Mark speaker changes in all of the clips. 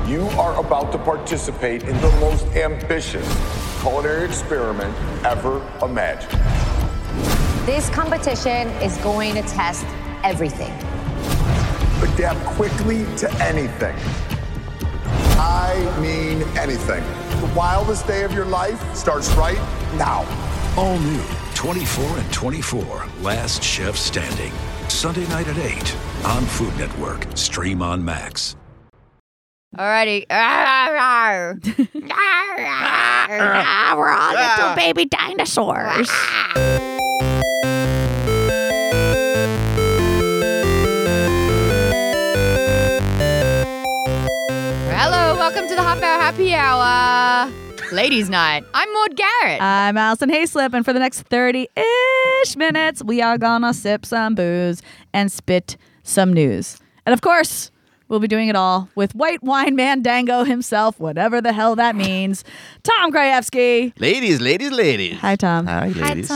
Speaker 1: You are about to participate in the most ambitious culinary experiment ever imagined.
Speaker 2: This competition is going to test everything.
Speaker 1: Adapt quickly to anything. I mean anything. The wildest day of your life starts right now.
Speaker 3: All new 24 and 24, Last Chef Standing. Sunday night at 8 on Food Network. Stream on Max.
Speaker 4: Alrighty. We're all little baby dinosaurs. Hello, welcome to the Half Hour Happy Hour. Ladies' Night. I'm Maud Garrett.
Speaker 5: I'm Allison Hayslip, and for the next 30-ish minutes, we are gonna sip some booze and spit some news. And of course, we'll be doing it all with White Wine Man Dango himself, whatever the hell that means. Tom Krajewski.
Speaker 6: Ladies.
Speaker 5: Hi, Tom.
Speaker 6: Hi, ladies.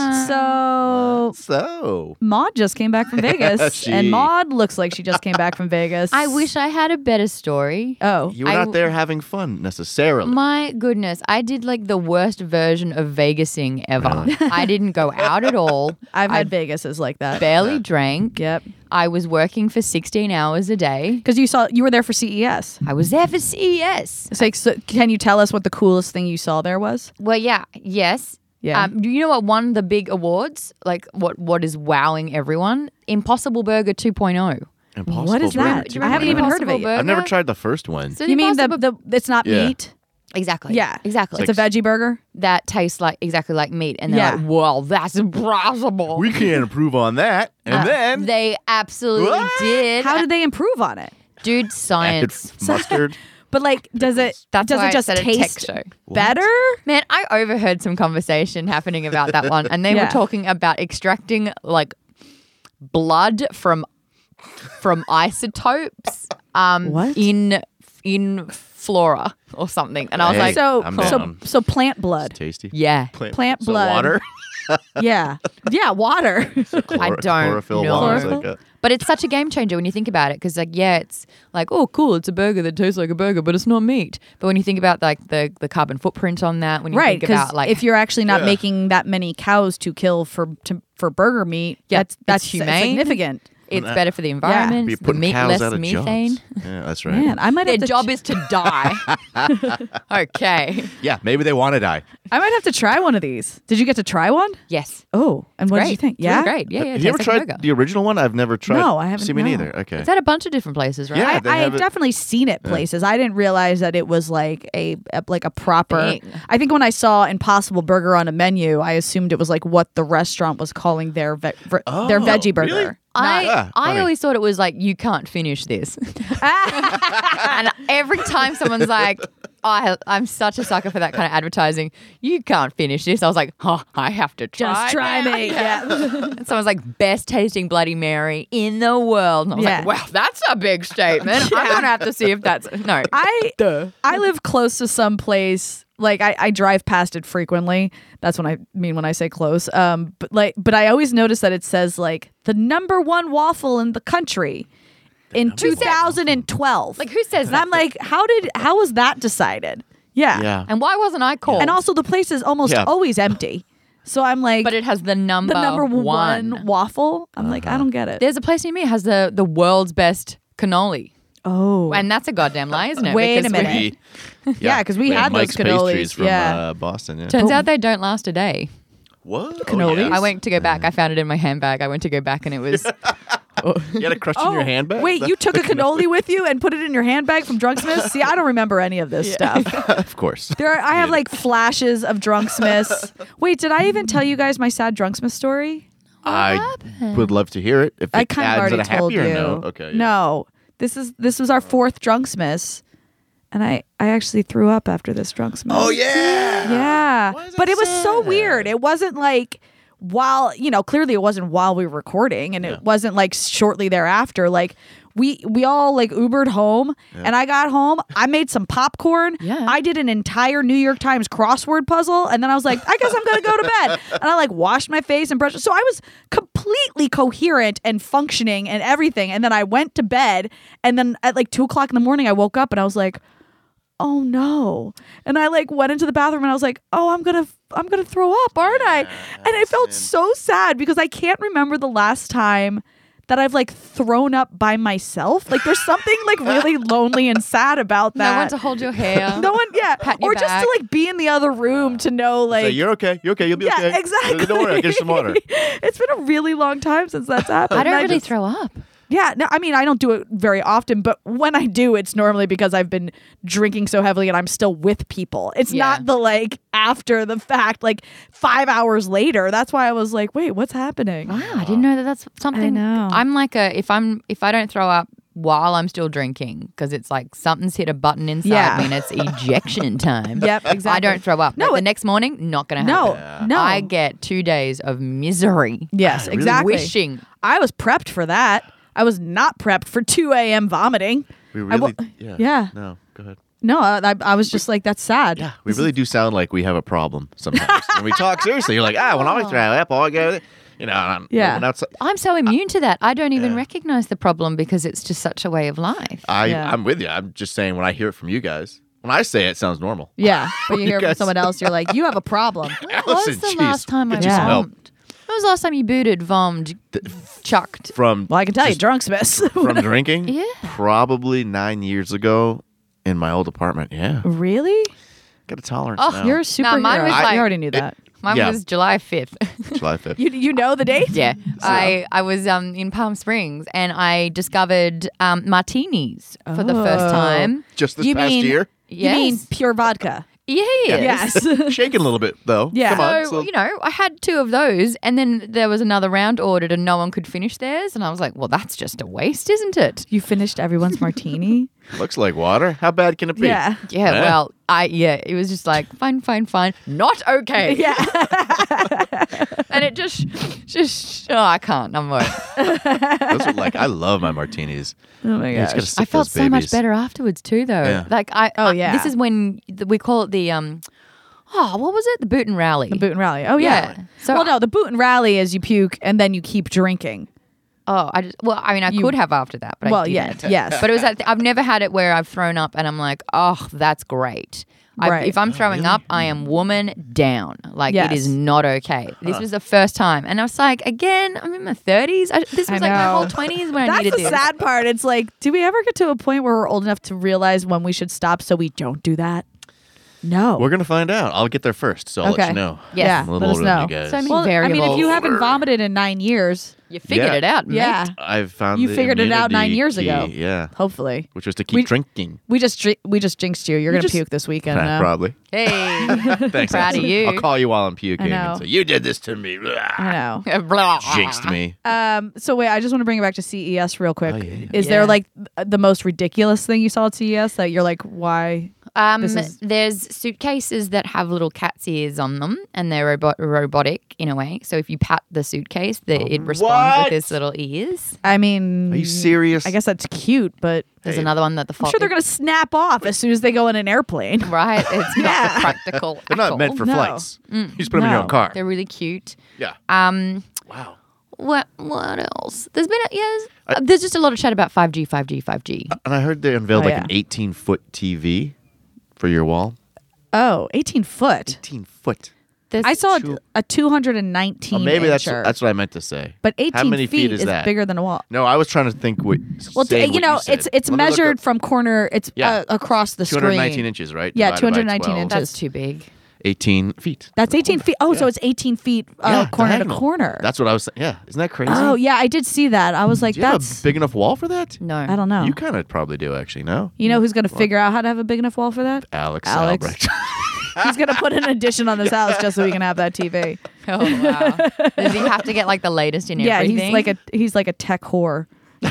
Speaker 5: So, Maud just came back from Vegas, and Maud looks like she just came back from Vegas.
Speaker 4: I wish I had a better story.
Speaker 5: Oh.
Speaker 6: You were not there having fun, necessarily.
Speaker 4: My goodness, I did like the worst version of Vegasing ever. I didn't go out at all.
Speaker 5: I've had Vegases like that.
Speaker 4: Barely drank.
Speaker 5: Yep.
Speaker 4: I was working for 16 hours a day.
Speaker 5: Because you were there for CES.
Speaker 4: I was there for CES.
Speaker 5: So can you tell us what the coolest thing you saw there was?
Speaker 4: Well, yes.
Speaker 5: Yeah.
Speaker 4: Do you know what won the big awards? Like what is wowing everyone? Impossible Burger 2.0.
Speaker 6: Impossible
Speaker 5: What is that?
Speaker 4: Do you
Speaker 5: I haven't even heard of it
Speaker 4: Impossible
Speaker 5: yet.
Speaker 6: I've never
Speaker 4: Burger?
Speaker 6: tried the first one.
Speaker 4: So
Speaker 5: You mean
Speaker 4: Impossible-
Speaker 5: it's not
Speaker 6: Yeah.
Speaker 5: meat?
Speaker 4: Exactly.
Speaker 5: Yeah.
Speaker 4: Exactly.
Speaker 5: It's a veggie burger?
Speaker 4: that tastes like exactly like meat, and they're
Speaker 5: Yeah.
Speaker 4: like, "Well, that's impossible."
Speaker 6: We can't improve on that. And then
Speaker 4: They absolutely
Speaker 6: What?
Speaker 4: did.
Speaker 5: How did they improve on it?
Speaker 4: Dude,
Speaker 6: added
Speaker 4: science.
Speaker 6: mustard.
Speaker 5: But like, does it
Speaker 4: That's
Speaker 5: does
Speaker 4: why
Speaker 5: it
Speaker 4: I
Speaker 5: just
Speaker 4: said a tech
Speaker 5: taste
Speaker 4: show.
Speaker 5: better?
Speaker 4: Man, I overheard some conversation happening about that one, and they
Speaker 5: Yeah.
Speaker 4: were talking about extracting like blood from isotopes
Speaker 5: What?
Speaker 4: in flora or something. And I was
Speaker 6: Hey,
Speaker 4: like,
Speaker 6: I'm down.
Speaker 5: So plant blood.
Speaker 6: It's tasty.
Speaker 4: yeah,
Speaker 5: Plant
Speaker 6: So
Speaker 5: blood.
Speaker 6: water.
Speaker 5: Yeah. Yeah, water.
Speaker 4: I don't
Speaker 6: Chlorophyll
Speaker 4: know.
Speaker 6: water is like a-
Speaker 4: But it's such a game changer when you think about it, because like, yeah, it's like, oh, cool, it's a burger that tastes like a burger, but it's not meat. But when you think about like the carbon footprint on that, when you
Speaker 5: Right,
Speaker 4: think
Speaker 5: because
Speaker 4: about like,
Speaker 5: if you're actually not
Speaker 6: Yeah.
Speaker 5: making that many cows to kill for burger meat,
Speaker 4: Yeah,
Speaker 5: that's
Speaker 4: it's humane.
Speaker 5: significant.
Speaker 4: it's better for the environment,
Speaker 6: Be
Speaker 4: the
Speaker 6: putting
Speaker 4: meat
Speaker 6: cows
Speaker 4: less
Speaker 6: out of
Speaker 4: methane.
Speaker 6: jobs. Yeah, that's right.
Speaker 5: Man, I might
Speaker 4: Their
Speaker 5: have to
Speaker 4: job is to die. Okay.
Speaker 6: Yeah, maybe they want to die.
Speaker 5: I might have to try one of these. Did you get to try one?
Speaker 4: Yes.
Speaker 5: Oh, and what
Speaker 4: Great.
Speaker 5: did you think?
Speaker 4: It's really
Speaker 5: Yeah,
Speaker 4: great. Yeah, yeah.
Speaker 6: Have you ever
Speaker 4: tastes like a
Speaker 6: tried
Speaker 4: burger.
Speaker 6: the original one? I've never tried.
Speaker 5: No, I haven't,
Speaker 6: See me
Speaker 5: no.
Speaker 6: neither. Okay.
Speaker 4: It's at a bunch of different places, right?
Speaker 6: Yeah. they
Speaker 5: I
Speaker 6: have
Speaker 5: have
Speaker 6: it-
Speaker 5: definitely seen it places. I didn't realize that it was like a proper
Speaker 4: Thing.
Speaker 5: I think when I saw Impossible Burger on a menu, I assumed it was like what the restaurant was calling their veggie burger.
Speaker 6: really?
Speaker 4: I
Speaker 6: funny.
Speaker 4: always thought it was like, you can't finish this. And every time someone's like, I'm such a sucker for that kind of advertising, you can't finish this, I was like, oh, I have to try.
Speaker 5: Just try
Speaker 4: now.
Speaker 5: me. Yeah.
Speaker 4: And someone's like, best tasting Bloody Mary in the world. And I was
Speaker 5: Yeah.
Speaker 4: like, wow, that's a big statement. I'm going to have to see if that's, no.
Speaker 5: I live close to some place. Like I drive past it frequently. That's what I mean when I say close. But I always notice that it says like the #1 waffle in the country in 2012.
Speaker 4: Like, who says
Speaker 5: And
Speaker 4: that?
Speaker 5: I'm like, how was that decided? Yeah.
Speaker 6: Yeah.
Speaker 4: And why wasn't I called?
Speaker 5: And also the place is almost
Speaker 6: Yeah.
Speaker 5: always empty. So I'm like,
Speaker 4: but it has the number
Speaker 5: one waffle. I'm like, I don't get it.
Speaker 4: There's a place near me that has the world's best cannoli.
Speaker 5: Oh,
Speaker 4: And that's a goddamn lie, isn't it?
Speaker 5: Wait a
Speaker 4: Because
Speaker 5: minute. Yeah, 'cause we had those
Speaker 6: Mike's pastries
Speaker 5: cannolis,
Speaker 6: from
Speaker 5: yeah.
Speaker 6: Boston. Yeah.
Speaker 4: Turns out they don't last a day.
Speaker 6: What?
Speaker 5: Cannolis?
Speaker 6: Oh, yes.
Speaker 4: I went to go back. I found it in my handbag. I went to go back and it was...
Speaker 6: You had a crutch in your handbag?
Speaker 5: Wait, you took a cannoli with you and put it in your handbag from Drunksmith? See, I don't remember any of this stuff.
Speaker 6: Of course.
Speaker 5: I have like flashes of Drunksmiths. Wait, did I even tell you guys my sad Drunksmith story?
Speaker 6: I would love to hear it. If
Speaker 5: I
Speaker 6: it
Speaker 5: kind of
Speaker 6: adds
Speaker 5: already
Speaker 6: it a
Speaker 5: told you.
Speaker 6: happier note. Okay. yeah.
Speaker 5: No, this was our 4th Drunksmith, and I actually threw up after this Drunksmith.
Speaker 6: Oh yeah.
Speaker 5: Yeah.
Speaker 6: Why is that
Speaker 5: But it was so
Speaker 6: sad?
Speaker 5: weird. It wasn't like while, clearly it wasn't while we were recording, and it wasn't like shortly thereafter. Like we all like Ubered home, and I got home, I made some popcorn.
Speaker 4: Yeah.
Speaker 5: I did an entire New York Times crossword puzzle, and then I was like, I guess I'm going to go to bed. And I like washed my face and brushed. So I was completely coherent and functioning and everything. And then I went to bed, and then at like 2:00 in the morning, I woke up and I was like, oh no. And I like went into the bathroom and I was like, oh, I'm gonna throw up, aren't I? And I felt so sad because I can't remember the last time that I've like thrown up by myself. Like there's something like really lonely and sad about that.
Speaker 4: No one to hold your hair.
Speaker 5: No one, yeah.
Speaker 4: Pat your
Speaker 5: Or just
Speaker 4: back.
Speaker 5: to like be in the other room to know like
Speaker 6: Say, you're okay. You're okay. You'll be
Speaker 5: yeah,
Speaker 6: okay.
Speaker 5: exactly.
Speaker 6: Don't worry. I'll get you some water.
Speaker 5: It's been a really long time since that's happened.
Speaker 4: I don't
Speaker 5: And
Speaker 4: really
Speaker 5: just-
Speaker 4: throw up.
Speaker 5: Yeah, no, I mean, I don't do it very often, but when I do, it's normally because I've been drinking so heavily and I'm still with people. It's
Speaker 4: Yeah.
Speaker 5: not the like after the fact, like 5 hours later. That's why I was like, wait, what's happening?
Speaker 4: Wow, I didn't know that that's something.
Speaker 5: I know.
Speaker 4: I'm like if I don't throw up while I'm still drinking because it's like something's hit a button inside
Speaker 5: Yeah.
Speaker 4: me and it's ejection time.
Speaker 5: Yep, exactly.
Speaker 4: I don't throw up.
Speaker 5: No,
Speaker 4: But the
Speaker 5: it-
Speaker 4: next morning, not going to
Speaker 5: No,
Speaker 4: happen.
Speaker 5: no.
Speaker 4: I get 2 days of misery.
Speaker 5: Yes,
Speaker 6: really
Speaker 5: exactly.
Speaker 4: Wishing.
Speaker 5: I was prepped for that. I was not prepped for 2 a.m. vomiting.
Speaker 6: We
Speaker 5: I
Speaker 6: really.
Speaker 5: wa-
Speaker 6: Yeah.
Speaker 5: yeah.
Speaker 6: No. Go ahead.
Speaker 5: No, I was just like, that's sad.
Speaker 6: Yeah. We really do sound like we have a problem sometimes. When we talk seriously, you're like, when I throw up, all I go,
Speaker 5: Yeah.
Speaker 6: When outside,
Speaker 4: I'm so immune to that. I don't even recognize the problem because it's just such a way of life.
Speaker 5: Yeah.
Speaker 6: I'm with you. I'm just saying when I hear it from you guys, when I say it, it sounds normal.
Speaker 5: Yeah, but you hear it from
Speaker 6: guys-
Speaker 5: someone else, you're like, you have a problem.
Speaker 4: When was the
Speaker 6: geez,
Speaker 4: last time I
Speaker 6: get you some help.
Speaker 4: vommed? When was the last time you booted, vommed, chucked?
Speaker 6: From
Speaker 5: Well, I can tell you, drunk Smiths.
Speaker 6: from drinking,
Speaker 4: Yeah.
Speaker 6: probably 9 years ago in my old apartment. Yeah,
Speaker 5: Really?
Speaker 6: got a tolerance
Speaker 4: Oh,
Speaker 6: now.
Speaker 5: You're a superhero.
Speaker 4: mine was
Speaker 5: I
Speaker 4: like-
Speaker 5: already knew that.
Speaker 4: Mine
Speaker 6: Yeah.
Speaker 4: was July 5th.
Speaker 6: July 5th.
Speaker 5: You know the date?
Speaker 4: Yeah, I was in Palm Springs and I discovered martinis for the first
Speaker 5: Oh.
Speaker 4: time.
Speaker 6: Just this
Speaker 5: You
Speaker 6: past
Speaker 5: mean-
Speaker 6: year.
Speaker 5: You mean
Speaker 4: Yes.
Speaker 5: pure vodka?
Speaker 4: Yes.
Speaker 5: Yes.
Speaker 6: Shaking a little bit though.
Speaker 5: Yeah.
Speaker 6: Come on.
Speaker 4: So, I had 2 of those and then there was another round ordered and no one could finish theirs. And I was like, well, that's just a waste, isn't it?
Speaker 5: You finished everyone's martini?
Speaker 6: Looks like water. How bad can it be?
Speaker 5: Yeah.
Speaker 4: Yeah,
Speaker 6: Yeah.
Speaker 4: well, it was just like, fine. Not okay.
Speaker 5: Yeah.
Speaker 4: And it just, I can't. I'm worried.
Speaker 6: Those are like I love my martinis.
Speaker 5: Oh my
Speaker 6: You just gotta
Speaker 5: gosh.
Speaker 6: sip
Speaker 4: I felt
Speaker 6: those
Speaker 4: so much
Speaker 6: babies.
Speaker 4: better afterwards too, though.
Speaker 6: Yeah.
Speaker 4: Like
Speaker 5: yeah.
Speaker 4: This is when we call it the what was it? The boot and rally.
Speaker 5: The boot and rally. Oh yeah.
Speaker 4: Yeah. So-
Speaker 5: well, no, the boot and rally is you puke and then you keep drinking.
Speaker 4: I could have after that, but I
Speaker 5: Yeah,
Speaker 4: didn't.
Speaker 5: yes.
Speaker 4: But it was I've never had it where I've thrown up and I'm like, oh, that's great.
Speaker 5: Right.
Speaker 4: If I'm throwing up, I am woman down. Like
Speaker 5: Yes.
Speaker 4: it is not okay. This was the first time, and I was like, again, I'm in my 30s. This
Speaker 5: I
Speaker 4: was like my
Speaker 5: know.
Speaker 4: whole 20s when I
Speaker 5: That's
Speaker 4: needed
Speaker 5: the
Speaker 4: this.
Speaker 5: sad part. It's like, do we ever get to a point where we're old enough to realize when we should stop so we don't do that? No.
Speaker 6: We're gonna find out. I'll get there first, so I'll let
Speaker 5: Okay.
Speaker 6: you know.
Speaker 4: Yes.
Speaker 5: Yeah,
Speaker 6: I'm a little
Speaker 5: let us
Speaker 6: older than
Speaker 5: know.
Speaker 6: you guys.
Speaker 4: So many
Speaker 5: well, I mean, if
Speaker 4: variables.
Speaker 5: you haven't vomited in 9 years,
Speaker 4: You figured
Speaker 6: Yeah.
Speaker 4: it out, mate.
Speaker 5: yeah,
Speaker 6: I've found
Speaker 5: You
Speaker 6: the
Speaker 5: figured it out 9
Speaker 6: immunity
Speaker 5: years
Speaker 6: key,
Speaker 5: ago.
Speaker 6: Yeah,
Speaker 5: hopefully.
Speaker 6: which was to keep
Speaker 5: We-
Speaker 6: drinking.
Speaker 5: We just jinxed you. You're gonna
Speaker 6: just-
Speaker 5: puke this weekend. now.
Speaker 6: Probably.
Speaker 4: Hey.
Speaker 6: Thanks.
Speaker 4: Proud of
Speaker 6: Allison.
Speaker 4: you.
Speaker 6: I'll call you while I'm puking.
Speaker 5: I know.
Speaker 6: And say, you did this to me. Blah.
Speaker 5: I know.
Speaker 4: Blah.
Speaker 6: Jinxed me.
Speaker 5: So wait, I just want to bring it back to CES real quick.
Speaker 6: Oh, yeah.
Speaker 5: Is
Speaker 4: Yeah.
Speaker 5: there like the most ridiculous thing you saw at CES that you're like, why? This is-
Speaker 4: There's suitcases that have little cat's ears on them, and they're robotic in a way. So if you pat the suitcase, it responds
Speaker 6: What?
Speaker 4: with its little ears.
Speaker 5: I mean,
Speaker 6: Are you serious?
Speaker 5: I guess that's cute, but
Speaker 4: There's
Speaker 6: Hey.
Speaker 4: another one that the
Speaker 5: I'm sure they're gonna snap off as soon as they go in an airplane.
Speaker 4: right. It's not
Speaker 5: Yeah.
Speaker 4: practical.
Speaker 6: They're
Speaker 4: at
Speaker 6: not
Speaker 4: all.
Speaker 6: meant for
Speaker 5: No.
Speaker 6: flights. You just put them in your
Speaker 5: No.
Speaker 6: own car.
Speaker 4: They're really cute.
Speaker 6: Yeah.
Speaker 4: Um,
Speaker 6: Wow.
Speaker 4: what else? There's been there's just a lot of chat about 5G.
Speaker 6: And I heard they unveiled
Speaker 5: Oh,
Speaker 6: like
Speaker 5: yeah.
Speaker 6: an 18-foot TV for your wall.
Speaker 5: Oh, 18 foot.
Speaker 6: 18-foot.
Speaker 4: There's,
Speaker 5: I saw a 219
Speaker 6: Oh, maybe
Speaker 5: incher.
Speaker 6: that's what I meant to say.
Speaker 5: But 18
Speaker 6: How many feet is
Speaker 5: is
Speaker 6: that?
Speaker 5: bigger than a wall.
Speaker 6: No, I was trying to think what.
Speaker 5: Well,
Speaker 6: say what
Speaker 5: you know,
Speaker 6: said.
Speaker 5: it's
Speaker 6: Let me look
Speaker 5: measured
Speaker 6: up.
Speaker 5: from corner. It's
Speaker 6: Yeah.
Speaker 5: across the
Speaker 6: 219
Speaker 5: screen.
Speaker 6: inches, right?
Speaker 5: Yeah,
Speaker 6: Divided by
Speaker 5: 219
Speaker 6: 12.
Speaker 5: inches.
Speaker 4: that's too big.
Speaker 6: 18 feet.
Speaker 5: That's 18 feet. Oh, so it's 18 feet
Speaker 6: Yeah,
Speaker 5: corner
Speaker 6: diagonal.
Speaker 5: to corner.
Speaker 6: That's what I was saying. Yeah, isn't that crazy?
Speaker 5: Oh, yeah, I did see that. I was like,
Speaker 6: Do you have
Speaker 5: that's.
Speaker 6: a big enough wall for that?
Speaker 4: No,
Speaker 5: I don't know.
Speaker 6: You kind of probably do, actually. No,
Speaker 5: You know who's going to figure out how to have a big enough wall for that?
Speaker 6: Alex
Speaker 5: Alex.
Speaker 6: Albrecht.
Speaker 5: He's going to put an addition on this house just so we can have that TV.
Speaker 4: Oh wow! Does he have to get like the latest in
Speaker 5: Yeah,
Speaker 4: everything?
Speaker 5: he's like a tech whore.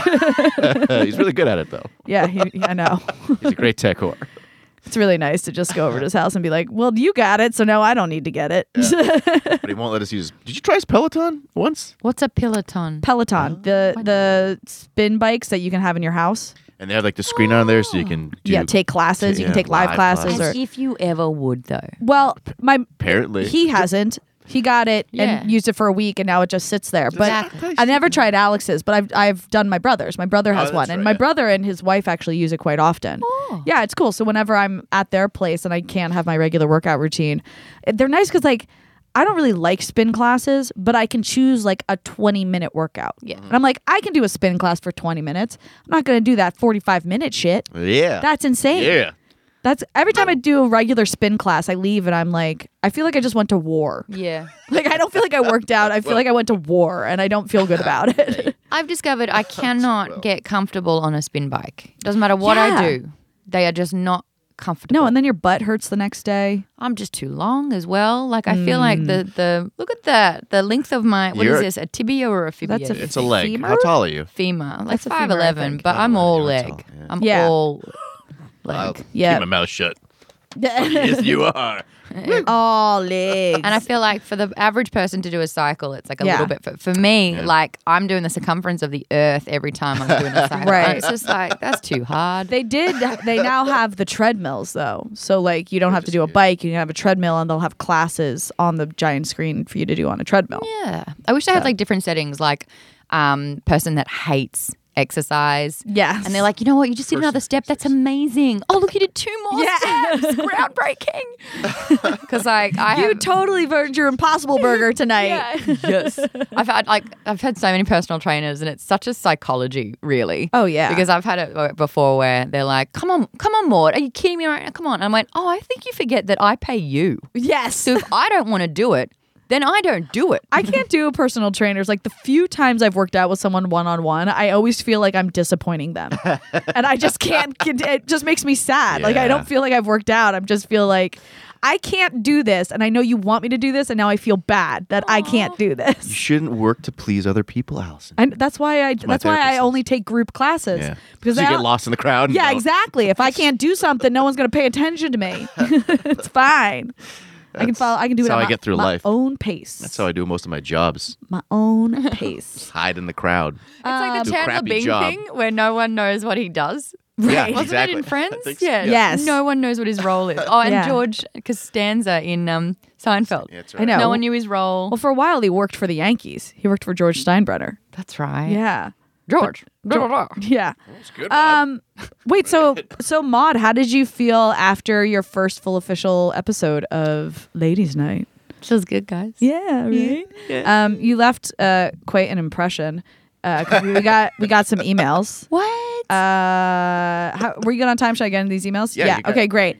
Speaker 6: He's really good at it, though.
Speaker 5: Yeah, I know.
Speaker 6: He's a great tech whore.
Speaker 5: It's really nice to just go over to his house and be like, "Well, you got it, so no, I don't need to get it."
Speaker 6: But he won't let us use. Did you try his Peloton once?
Speaker 4: What's a Peloton?
Speaker 5: Peloton, the spin bikes that you can have in your house.
Speaker 6: And they have like the screen on there, so you can do.
Speaker 5: Yeah, take classes. You can
Speaker 6: yeah,
Speaker 5: take live
Speaker 6: live
Speaker 5: classes.
Speaker 6: classes.
Speaker 4: As if you ever would though.
Speaker 5: Well,
Speaker 6: Apparently,
Speaker 5: he hasn't. He got it
Speaker 4: Yeah.
Speaker 5: and used it for a week, and now it just sits there. But
Speaker 4: Exactly.
Speaker 5: I never tried Alex's, but I've done my brother's. My brother has
Speaker 6: that's
Speaker 5: one, and
Speaker 6: right,
Speaker 5: my
Speaker 6: yeah.
Speaker 5: brother and his wife actually use it quite often.
Speaker 4: Oh.
Speaker 5: Yeah, it's cool. So whenever I'm at their place and I can't have my regular workout routine, they're nice because like I don't really like spin classes, but I can choose like a 20-minute workout.
Speaker 4: Yeah.
Speaker 5: And I'm like, I can do a spin class for 20 minutes. I'm not going to do that 45-minute shit.
Speaker 6: Yeah.
Speaker 5: That's insane.
Speaker 6: Yeah.
Speaker 5: That's every time I do a regular spin class, I leave and I'm like, I feel like I just went to war.
Speaker 4: Yeah.
Speaker 5: Like I don't feel like I worked out. I feel like I went to war and I don't feel good about it.
Speaker 4: I've discovered I cannot get comfortable on a spin bike. Doesn't matter what
Speaker 5: Yeah.
Speaker 4: I do. They are just not comfortable.
Speaker 5: No, and then your butt hurts the next day.
Speaker 4: I'm just too long as well. Like I feel like the look at that. The length of my what is
Speaker 6: You're-
Speaker 4: this? A tibia or a fibia?
Speaker 5: That's a
Speaker 6: It's a leg.
Speaker 5: Femur?
Speaker 6: How tall are you?
Speaker 4: femur. Like
Speaker 5: That's a femur, I
Speaker 4: 5'11",
Speaker 5: think.
Speaker 4: but I'm all
Speaker 6: you're
Speaker 4: leg.
Speaker 6: tall, yeah.
Speaker 4: I'm
Speaker 5: Yeah.
Speaker 4: all
Speaker 6: I'll
Speaker 4: leg.
Speaker 5: Yeah.
Speaker 6: keep my mouth shut. Yes, you are.
Speaker 5: Oh, legs.
Speaker 4: And I feel like for the average person to do a cycle, it's like a
Speaker 5: Yeah.
Speaker 4: little bit. For me, like I'm doing the circumference of the earth every time I'm doing a cycle.
Speaker 5: Right.
Speaker 4: And it's just like that's too hard.
Speaker 5: They now have the treadmills though. So like you don't have to do a bike, you can have a treadmill and they'll have classes on the giant screen for you to do on a treadmill.
Speaker 4: Yeah, I wish I had like different settings, like person that hates exercise.
Speaker 5: Yes.
Speaker 4: And they're like, you know what? You just did another step. That's amazing. Oh, look, you did 2 more steps. Groundbreaking. Because like I
Speaker 5: You
Speaker 4: have,
Speaker 5: totally burned your Impossible Burger tonight.
Speaker 4: yes. I've had so many personal trainers, and it's such a psychology, really.
Speaker 5: Oh, yeah.
Speaker 4: Because I've had it before where they're like, come on, Maud, are you kidding me right now? Come on. And I went, oh, I think you forget that I pay you.
Speaker 5: Yes.
Speaker 4: So if I don't want to do it, then I don't do it.
Speaker 5: I can't do personal trainers. Like the few times I've worked out with someone one-on-one, I always feel like I'm disappointing them. And I just can't, it just makes me sad. Like I don't
Speaker 6: Yeah.
Speaker 5: feel like I've worked out. I just feel like I can't do this. And I know you want me to do this. And now I feel bad that I can't do
Speaker 6: You
Speaker 5: this.
Speaker 6: shouldn't work to please other people, Allison.
Speaker 5: And that's why I
Speaker 6: my therapist
Speaker 5: only take group classes.
Speaker 6: Yeah.
Speaker 5: Because
Speaker 6: So you
Speaker 5: I
Speaker 6: get
Speaker 5: don't-
Speaker 6: lost in the crowd.
Speaker 5: Yeah,
Speaker 6: No.
Speaker 5: exactly. If I can't do something, no one's going to pay attention to me. It's fine. I can follow. I can do it
Speaker 6: that's
Speaker 5: at
Speaker 6: how I
Speaker 5: my,
Speaker 6: get through
Speaker 5: my
Speaker 6: life.
Speaker 5: own pace.
Speaker 6: That's how I do most of my jobs.
Speaker 5: My own pace.
Speaker 6: Hide in the crowd.
Speaker 4: It's like the
Speaker 6: Do a
Speaker 4: Chandler
Speaker 6: crappy
Speaker 4: Bing
Speaker 6: job.
Speaker 4: thing where no one knows what he does.
Speaker 6: Yeah,
Speaker 4: Wasn't
Speaker 6: exactly.
Speaker 4: it in Friends?
Speaker 6: I think so.
Speaker 4: Yeah.
Speaker 5: Yes.
Speaker 4: No one knows what his role is. Oh, and
Speaker 5: Yeah.
Speaker 4: George Costanza in Seinfeld.
Speaker 6: Yeah, that's
Speaker 5: I
Speaker 6: right.
Speaker 5: know.
Speaker 4: No one knew his role.
Speaker 5: Well, for a while he worked for the Yankees. He worked for George Steinbrenner.
Speaker 4: That's right.
Speaker 5: Yeah.
Speaker 4: George.
Speaker 5: Yeah.
Speaker 6: It's good, Bob.
Speaker 5: Wait, so Maud, how did you feel after your first full official episode of Ladies Night?
Speaker 4: Feels good, guys.
Speaker 5: Yeah, right. You left quite an impression. 'Cause we got some emails.
Speaker 4: What?
Speaker 5: Were you good on time? Should I get into these emails?
Speaker 6: Yeah, you got
Speaker 5: Okay,
Speaker 6: it.
Speaker 5: great.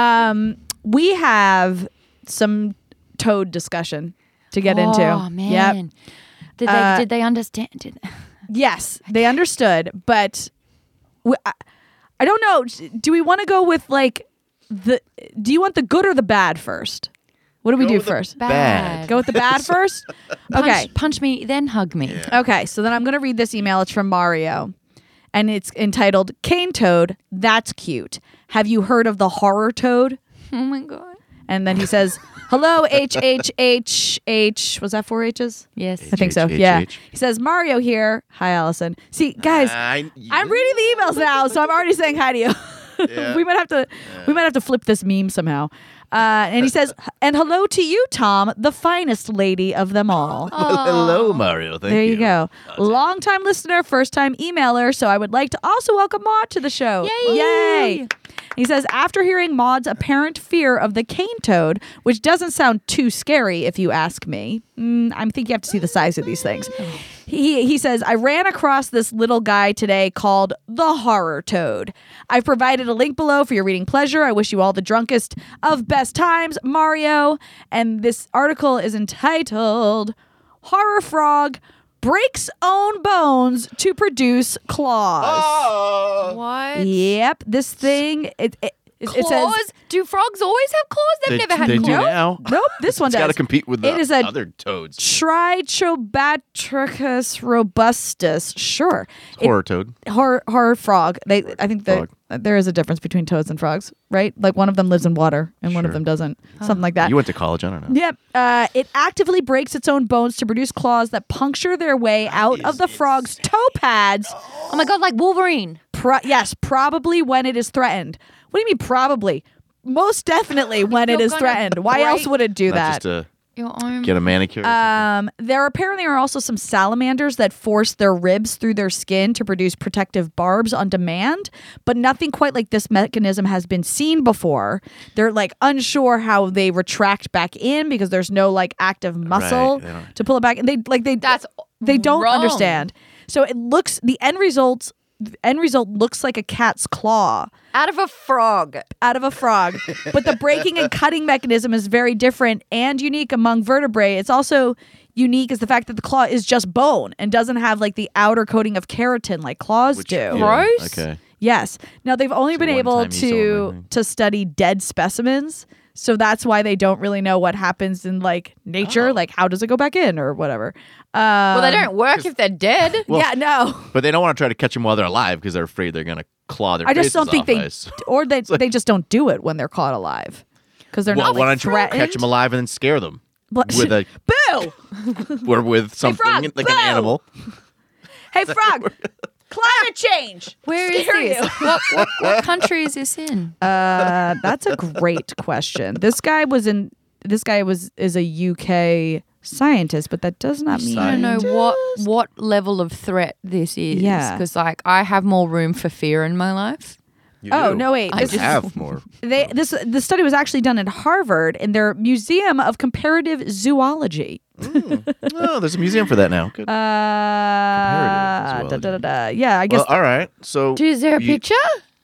Speaker 5: We have some Toad discussion to get into.
Speaker 4: Oh, man.
Speaker 5: Yep.
Speaker 4: Did they understand?
Speaker 5: Yes, they understood, but I don't know. Do we want to go with like do you want the good or the bad first? What do we
Speaker 6: Go
Speaker 5: do
Speaker 6: with the
Speaker 5: first?
Speaker 6: bad.
Speaker 5: Go with the bad first? Okay.
Speaker 4: Punch me, then hug me.
Speaker 5: Okay, so then I'm going to read this email. It's from Mario, and it's entitled, Cane Toad, that's cute. Have you heard of the horror toad?
Speaker 4: Oh, my God.
Speaker 5: And then he says, hello, HHHH. Was that 4 H's?
Speaker 4: Yes.
Speaker 5: I think so,
Speaker 6: H, H,
Speaker 5: yeah.
Speaker 6: H.
Speaker 5: He says, Mario here. Hi, Allison. See, guys, I'm reading the emails now, so I'm already saying hi to you.
Speaker 6: Yeah.
Speaker 5: we might have to flip this meme somehow. And he says, and hello to you, Tom, the finest lady of them all.
Speaker 6: Hello, Mario. Thank
Speaker 5: There you go. Long-time listener, first-time emailer. So I would like to also welcome Maud to the show. Yay! He says, after hearing Maud's apparent fear of the cane toad, which doesn't sound too scary if you ask me, I think you have to see the size of these things. He says, I ran across this little guy today called the horror toad. I've provided a link below for your reading pleasure. I wish you all the drunkest of best times, Mario. And this article is entitled Horror Frog Breaks Own Bones to Produce Claws.
Speaker 6: Oh.
Speaker 4: What?
Speaker 5: Yep, this thing, it
Speaker 4: Claws?
Speaker 5: says...
Speaker 4: Do frogs always have claws? They've never had
Speaker 6: they
Speaker 4: claws.
Speaker 6: do now.
Speaker 5: Nope, this one
Speaker 6: It's
Speaker 5: does.
Speaker 6: got to compete with the
Speaker 5: It is a
Speaker 6: other toads.
Speaker 5: Trichobatrachus robustus. Sure.
Speaker 6: Horror toad.
Speaker 5: Horror frog. I think that
Speaker 6: Frog.
Speaker 5: there is a difference between toads and frogs, right? Like one of them lives in water and one of
Speaker 6: Sure.
Speaker 5: them doesn't. Something like that.
Speaker 6: You went to college. I don't know.
Speaker 5: Yep. It actively breaks its own bones to produce claws that puncture their way out of the frog's toe pads.
Speaker 4: Oh my God, like Wolverine.
Speaker 5: Yes, probably when it is threatened. What do you mean probably? Most definitely when it
Speaker 4: You're
Speaker 5: is
Speaker 4: gonna
Speaker 5: threatened. Why else
Speaker 4: break-
Speaker 5: would it do
Speaker 6: Not
Speaker 5: that?
Speaker 6: just a
Speaker 4: Your own.
Speaker 6: Get a manicure. Or something.
Speaker 5: There apparently are also some salamanders that force their ribs through their skin to produce protective barbs on demand, but nothing quite like this mechanism has been seen before. They're like unsure how they retract back in because there's no like active muscle
Speaker 6: Right, they don't-
Speaker 5: to pull it back, and they don't
Speaker 4: wrong.
Speaker 5: understand. So the end result looks like a cat's claw
Speaker 4: Out of a frog.
Speaker 5: out of a frog, but the breaking and cutting mechanism is very different and unique among vertebrae. It's also unique is the fact that the claw is just bone and doesn't have like the outer coating of keratin like claws
Speaker 6: Which-
Speaker 5: do.
Speaker 6: yeah,
Speaker 4: Gross.
Speaker 6: Okay.
Speaker 5: Yes. Now they've only been
Speaker 6: one
Speaker 5: able
Speaker 6: time you saw them, I think.
Speaker 5: to study dead specimens, so that's why they don't really know what happens in like nature,
Speaker 6: Oh.
Speaker 5: like how does it go back in or whatever.
Speaker 4: Well, they don't work if they're dead.
Speaker 5: Yeah, no.
Speaker 6: But they don't want to try to catch them while they're alive because they're afraid they're going to claw their
Speaker 5: I just
Speaker 6: faces
Speaker 5: don't think
Speaker 6: off,
Speaker 5: they
Speaker 6: I assume.
Speaker 5: or they just don't do it when they're caught alive because they're
Speaker 6: Well,
Speaker 5: not
Speaker 6: why
Speaker 5: like,
Speaker 6: don't you
Speaker 5: threatened.
Speaker 6: catch them alive and then scare them
Speaker 5: But-
Speaker 6: with a
Speaker 5: Boo!
Speaker 6: or with something
Speaker 5: frog,
Speaker 6: like
Speaker 5: boo!
Speaker 6: an animal?
Speaker 5: Hey, frog! Climate change.
Speaker 4: Where is
Speaker 5: Scare
Speaker 4: this?
Speaker 5: you.
Speaker 4: What country is this in?
Speaker 5: That's a great question. This guy is a UK scientist, but that does not mean
Speaker 4: I don't know what level of threat this is.
Speaker 5: Yeah.
Speaker 4: Because like I have more room for fear in my life.
Speaker 6: You
Speaker 5: Oh
Speaker 6: do.
Speaker 5: no! Wait,
Speaker 6: You
Speaker 5: this is
Speaker 6: have more.
Speaker 5: the study was actually done at Harvard in their Museum of Comparative Zoology.
Speaker 6: Oh, there's a museum for that now. Good.
Speaker 5: Yeah, I guess.
Speaker 6: Well, all right. So
Speaker 4: Is there a
Speaker 6: you-
Speaker 4: picture?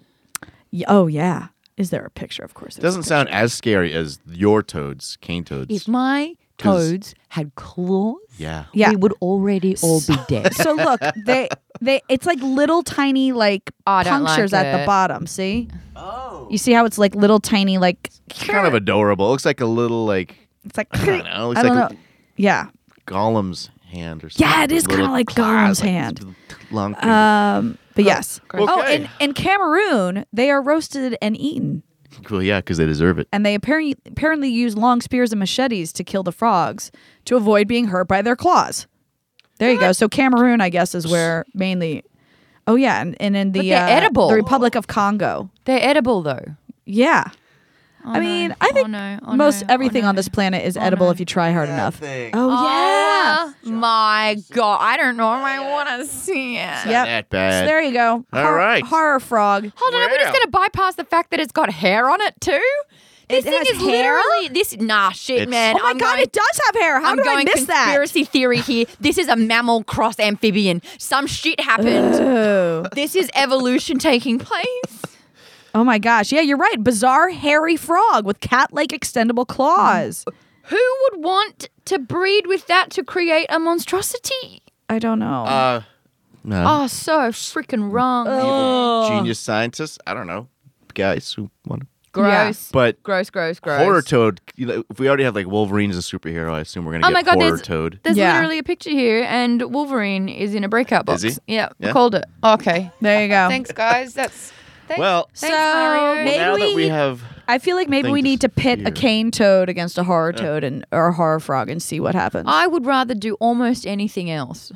Speaker 5: Oh yeah, is there a picture? Of course.
Speaker 6: It doesn't sound as scary as your toads, cane toads.
Speaker 4: If my
Speaker 6: 'Cause-
Speaker 4: toads had claws,
Speaker 6: Yeah.
Speaker 5: Yeah.
Speaker 4: we would already all be dead.
Speaker 5: So look, they it's like little tiny like
Speaker 4: I don't like
Speaker 5: punctures at the
Speaker 4: it.
Speaker 5: bottom. See? Oh. You see how it's like little tiny like
Speaker 6: Kind of adorable. It looks like a little
Speaker 5: it's like
Speaker 6: I don't know. It looks
Speaker 5: I don't
Speaker 6: like
Speaker 5: know. Yeah.
Speaker 6: Gollum's hand or something.
Speaker 5: Yeah, it is
Speaker 6: Little
Speaker 5: kinda like
Speaker 6: claws,
Speaker 5: Gollum's hand.
Speaker 6: Long fingers.
Speaker 5: But yes. Oh,
Speaker 6: Okay.
Speaker 5: in Cameroon, they are roasted and eaten.
Speaker 6: Well, yeah, because they deserve it.
Speaker 5: And they apparently use long spears and machetes to kill the frogs to avoid being hurt by their claws. There you go. So Cameroon, I guess, is where mainly. Oh yeah, and in the
Speaker 4: they're edible.
Speaker 5: the Republic of Congo.
Speaker 4: They're edible though.
Speaker 5: Yeah. I mean, I think most everything on this planet is edible if you try hard enough. Oh yeah.
Speaker 4: My God, I don't know if I want to see it.
Speaker 5: Yep.
Speaker 6: That bad.
Speaker 5: So there you go.
Speaker 6: All right.
Speaker 5: Horror frog.
Speaker 4: Hold on, are we just
Speaker 6: Wow.
Speaker 4: going to bypass the fact that it's got hair on it too? This
Speaker 5: It
Speaker 4: thing
Speaker 5: has
Speaker 4: is
Speaker 5: hair?
Speaker 4: literally this. Nah, shit,
Speaker 6: It's-
Speaker 4: man.
Speaker 5: Oh my
Speaker 4: I'm
Speaker 5: god,
Speaker 4: going,
Speaker 5: it does have hair. How
Speaker 4: I'm
Speaker 5: did I
Speaker 4: going
Speaker 5: miss that?
Speaker 4: conspiracy theory here. This is a mammal cross amphibian. Some shit happened.
Speaker 5: Oh.
Speaker 4: This is evolution taking place.
Speaker 5: Oh my gosh. Yeah, you're right. Bizarre hairy frog with cat-like extendable claws.
Speaker 4: Who would want to breed with that to create a monstrosity?
Speaker 5: I don't know.
Speaker 6: No.
Speaker 4: Oh, so freaking wrong.
Speaker 5: Oh.
Speaker 6: Genius scientists. I don't know. Guys who want to.
Speaker 4: Gross.
Speaker 6: But
Speaker 4: Gross.
Speaker 6: Horror Toad. You know, if we already have like Wolverine as a superhero, I assume we're gonna
Speaker 4: Oh
Speaker 6: get
Speaker 4: my God,
Speaker 6: Horror Toad.
Speaker 4: There's
Speaker 5: Yeah.
Speaker 4: literally a picture here, and Wolverine is in a breakout box.
Speaker 6: Is he?
Speaker 4: Yeah,
Speaker 6: Yeah?
Speaker 4: called it. Okay.
Speaker 5: There you go.
Speaker 4: Thanks, guys. Thanks,
Speaker 6: Well,
Speaker 4: thanks,
Speaker 5: So,
Speaker 4: Mario.
Speaker 5: maybe
Speaker 6: now that we
Speaker 5: we-
Speaker 6: have,
Speaker 5: I feel like maybe
Speaker 6: thing
Speaker 5: we
Speaker 6: to
Speaker 5: need to pit a
Speaker 6: fear.
Speaker 5: cane toad against a horror toad or a horror frog and see what happens.
Speaker 4: I would rather do almost anything else.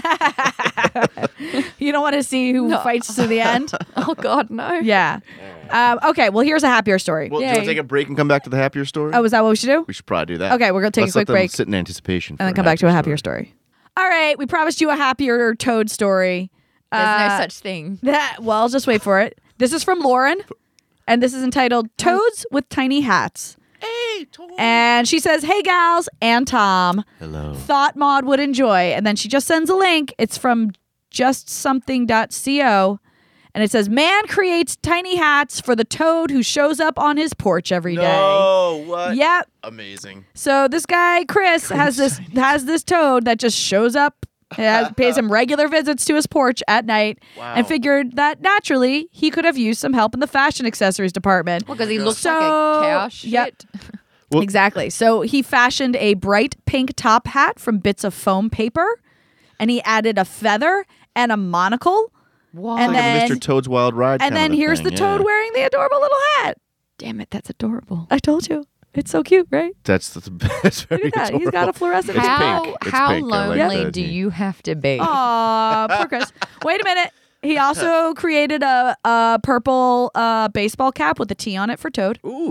Speaker 5: You don't want to see who fights to the end?
Speaker 4: Oh God, no.
Speaker 5: Yeah. Okay, well, here's a happier story.
Speaker 6: well, do you want
Speaker 4: Yay.
Speaker 6: to take a break and come back to the happier story?
Speaker 5: Oh, is that what we should do?
Speaker 6: We should probably do that.
Speaker 5: Okay, we're gonna take
Speaker 6: Let's
Speaker 5: a quick
Speaker 6: let them
Speaker 5: break
Speaker 6: sit in anticipation,
Speaker 5: and then come back to a happier story. All right, we promised you a happier toad story.
Speaker 4: There's no such thing.
Speaker 5: Well, just wait for it. This is from Lauren, and this is entitled Toads with Tiny Hats.
Speaker 6: Hey, Toad.
Speaker 5: And she says, "Hey, gals and Tom.
Speaker 6: Hello.
Speaker 5: Thought Maud would enjoy." And then she just sends a link. It's from justsomething.co. And it says, "Man creates tiny hats for the toad who shows up on his porch every day."
Speaker 6: No, what?
Speaker 5: Yep.
Speaker 6: Amazing.
Speaker 5: So this guy, Chris, has this toad that just shows up, pays him regular visits to his porch at night,
Speaker 6: Wow.
Speaker 5: and figured that naturally he could have used some help in the fashion accessories department.
Speaker 4: Because he looks
Speaker 5: So-
Speaker 4: like a cow shit.
Speaker 5: Yep.
Speaker 6: Well-
Speaker 5: Exactly. So he fashioned a bright pink top hat from bits of foam paper, and he added a feather and a monocle.
Speaker 4: Wow.
Speaker 5: And
Speaker 6: Like
Speaker 5: then
Speaker 6: a Mr. Toad's Wild Ride.
Speaker 5: and
Speaker 6: kind
Speaker 5: then
Speaker 6: of a
Speaker 5: here's
Speaker 6: thing,
Speaker 5: the toad
Speaker 6: yeah.
Speaker 5: wearing the adorable little hat.
Speaker 4: Damn it, that's adorable.
Speaker 5: I told you. It's so cute, right?
Speaker 6: That's very
Speaker 5: Look at that. He's got a
Speaker 6: adorable.
Speaker 5: fluorescent
Speaker 6: It's
Speaker 5: hat.
Speaker 4: How
Speaker 6: pink. It's
Speaker 4: how
Speaker 6: pink. I like
Speaker 4: lonely
Speaker 6: that.
Speaker 4: do you have to be?
Speaker 5: Aw, poor Chris. Wait a minute. He also created a purple baseball cap with a T on it for Toad.
Speaker 6: Ooh,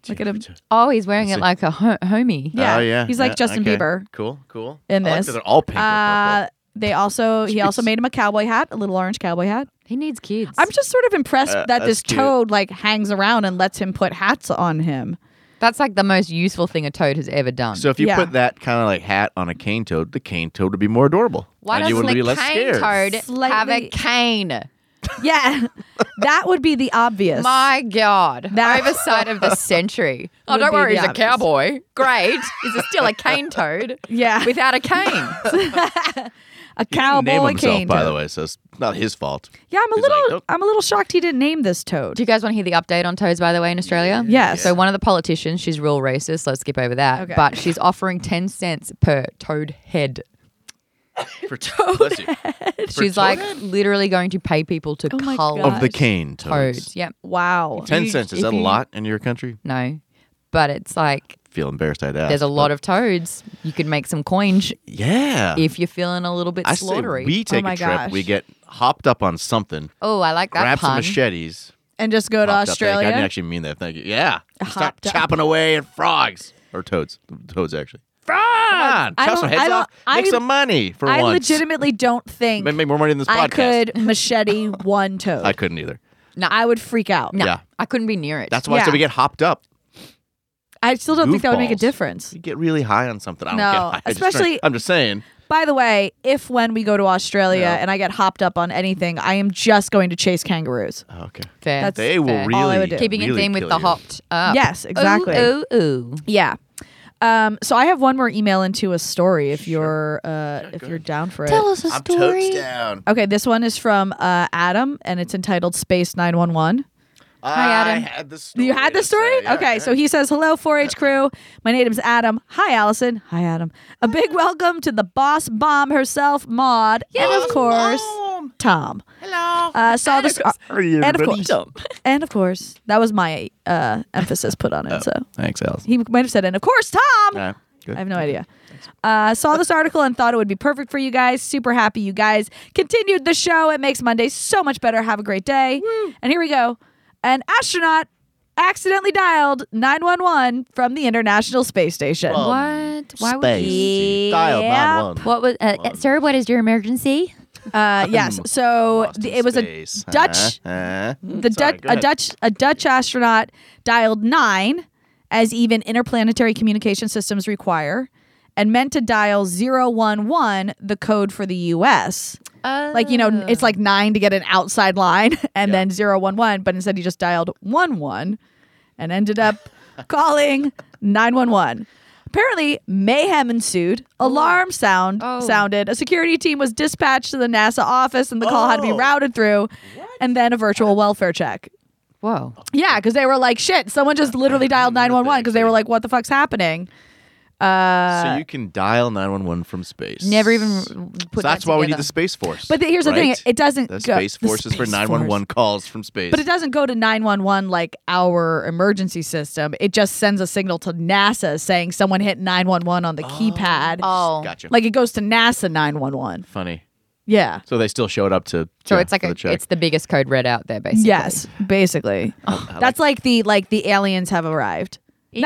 Speaker 5: Look at him.
Speaker 4: Oh, he's wearing it like a homie.
Speaker 5: Yeah.
Speaker 6: Oh, yeah.
Speaker 5: He's like
Speaker 6: yeah,
Speaker 5: Justin
Speaker 6: okay.
Speaker 5: Bieber
Speaker 6: Cool.
Speaker 5: in
Speaker 6: I like
Speaker 5: this.
Speaker 6: that they're all pink or purple.
Speaker 5: He also made him a cowboy hat, a little orange cowboy hat.
Speaker 4: He needs kids.
Speaker 5: I'm just sort of impressed that this
Speaker 6: that's cute.
Speaker 5: toad like hangs around and lets him put hats on him.
Speaker 4: That's like the most useful thing a toad has ever done.
Speaker 6: So if you
Speaker 5: Yeah.
Speaker 6: put that kind of like hat on a cane toad, the cane toad would be more adorable.
Speaker 4: why
Speaker 6: and you
Speaker 4: doesn't
Speaker 6: would be
Speaker 4: the
Speaker 6: less
Speaker 4: cane
Speaker 6: scared.
Speaker 4: toad have a
Speaker 5: Slightly-
Speaker 4: cane?
Speaker 5: Yeah, that would be the obvious.
Speaker 4: My God.
Speaker 5: That-
Speaker 4: Oversight of the century. Oh,
Speaker 5: Would
Speaker 4: don't
Speaker 5: be
Speaker 4: worry,
Speaker 5: the
Speaker 4: he's a
Speaker 5: obvious.
Speaker 4: cowboy. Great. Is it still a cane toad?
Speaker 5: Yeah. Without
Speaker 4: Without a cane.
Speaker 5: a
Speaker 6: He didn't name
Speaker 5: cowboy
Speaker 6: himself,
Speaker 5: cane.
Speaker 6: by
Speaker 5: toad.
Speaker 6: the way, so it's not his fault.
Speaker 5: Yeah,
Speaker 6: He's like,
Speaker 5: I'm a little shocked he didn't name this toad.
Speaker 4: Do you guys want to hear the update on toads, by the way, in Australia?
Speaker 5: Yes.
Speaker 4: So one of the politicians, she's real racist. Let's skip over that.
Speaker 5: Okay.
Speaker 4: But she's offering 10 cents per toad head.
Speaker 6: For bless you.
Speaker 4: She's like literally going to pay people to
Speaker 5: Oh my
Speaker 4: cull
Speaker 5: God.
Speaker 6: Of the cane toads.
Speaker 4: toads. Yep.
Speaker 5: Wow.
Speaker 6: 10
Speaker 4: You-
Speaker 6: cents, is
Speaker 4: if
Speaker 6: that a
Speaker 4: you-
Speaker 6: lot in your country?
Speaker 4: No. But it's like
Speaker 6: Feel embarrassed I'd ask.
Speaker 4: there's a lot
Speaker 6: but-
Speaker 4: of toads. You could make some coins
Speaker 6: Yeah.
Speaker 4: if you're feeling a little bit
Speaker 6: I say
Speaker 4: slaughtery.
Speaker 6: we take
Speaker 5: my
Speaker 6: a trip,
Speaker 5: gosh.
Speaker 6: we get hopped up on something,
Speaker 4: Oh, I like that
Speaker 6: grab some
Speaker 4: pun.
Speaker 6: machetes.
Speaker 5: And just go to
Speaker 6: hopped up. I
Speaker 5: Australia.
Speaker 6: didn't actually mean that. Thank you. Yeah. Start
Speaker 5: Hopped up.
Speaker 6: chopping away at frogs. Or toads. Toads, actually. Come on.
Speaker 5: I
Speaker 6: Chop some
Speaker 5: don't-
Speaker 6: heads off. Make
Speaker 5: I-
Speaker 6: some money for
Speaker 5: I
Speaker 6: once.
Speaker 5: legitimately don't think
Speaker 6: Make more money in this
Speaker 5: I
Speaker 6: podcast.
Speaker 5: could machete one toad.
Speaker 6: I couldn't either.
Speaker 5: I would freak out.
Speaker 4: No,
Speaker 6: Yeah.
Speaker 4: I couldn't be near it.
Speaker 6: That's why I
Speaker 5: Yeah.
Speaker 6: said we get hopped up.
Speaker 5: I still don't think that would make a
Speaker 6: Goofballs.
Speaker 5: difference.
Speaker 6: You get really high on something. I don't
Speaker 5: No,
Speaker 6: get high.
Speaker 5: especially-
Speaker 6: I'm just saying.
Speaker 5: By the way, if when we go to Australia
Speaker 6: Yeah.
Speaker 5: and I get hopped up on anything, I am just going to chase kangaroos.
Speaker 6: Okay.
Speaker 4: fair.
Speaker 5: That's
Speaker 6: They will
Speaker 4: fair.
Speaker 6: really
Speaker 5: all I would do.
Speaker 4: Keeping in
Speaker 6: really
Speaker 4: theme with
Speaker 6: kill
Speaker 4: the
Speaker 6: you.
Speaker 4: hopped up.
Speaker 5: Yes, exactly.
Speaker 4: Ooh, ooh, ooh.
Speaker 5: Yeah. So I have one more email into a story if you're down for it.
Speaker 4: us a
Speaker 6: I'm totes down.
Speaker 5: Okay, this one is from Adam and it's entitled Space 911.
Speaker 4: Hi, Adam.
Speaker 6: I had the story.
Speaker 5: You had the
Speaker 6: to
Speaker 5: story?
Speaker 6: say, yeah,
Speaker 5: Okay, so he says, "Hello, 4-H crew. My name is Adam. Hi, Allison. Hi, Adam. A big welcome to the boss bomb herself, Maud, and of course, Tom. Hello. Saw this, and of course, that was my emphasis put on it. So
Speaker 6: Thanks, Alice.
Speaker 5: he might have said, and of course, Tom.
Speaker 6: All right, good.
Speaker 5: I have no idea. Saw this article and thought it would be perfect for you guys. Super happy you guys continued the show. It makes Mondays so much better. Have a great day. And here we go. An astronaut accidentally dialed 911 from the International Space Station.
Speaker 4: What? Why would
Speaker 6: Space.
Speaker 4: he?
Speaker 6: Dialed
Speaker 5: Yeah.
Speaker 6: 911.
Speaker 4: What was, sir, what is your emergency?
Speaker 5: Yes. So
Speaker 6: Lost in
Speaker 5: it was
Speaker 6: space.
Speaker 5: a Dutch
Speaker 6: The
Speaker 5: Dutch a Dutch astronaut dialed 9 as even interplanetary communication systems require and meant to dial 011, the code for the US. Like, you know, it's like 9 to get an outside line and then 011, but instead he just dialed 11 and ended up calling 911. Apparently, mayhem ensued. Alarm sounded. A security team was dispatched to the NASA office and the call had to be routed through and then a virtual welfare check.
Speaker 4: Whoa.
Speaker 5: Yeah, because they were like, shit, someone just literally dialed 911 because they were like, what the fuck's happening?
Speaker 6: So you can dial 911 from space.
Speaker 4: Never even put
Speaker 6: So that's
Speaker 4: that
Speaker 6: why we need
Speaker 4: together.
Speaker 6: the Space Force.
Speaker 5: But here's the thing,
Speaker 6: right?
Speaker 5: it doesn't
Speaker 6: The
Speaker 5: go.
Speaker 6: Space Force is for
Speaker 5: Space
Speaker 6: 911 calls from space.
Speaker 5: But it doesn't go to 911 like our emergency system. It just sends a signal to NASA saying someone hit 911 on the keypad.
Speaker 4: Oh.
Speaker 6: Gotcha.
Speaker 5: Like it goes to NASA 911.
Speaker 6: Funny.
Speaker 5: Yeah.
Speaker 6: So they still showed up to.
Speaker 4: So
Speaker 6: yeah,
Speaker 4: it's like
Speaker 6: for the check.
Speaker 4: it's the biggest code red out there, basically.
Speaker 5: Yes, basically. That's like the aliens have arrived.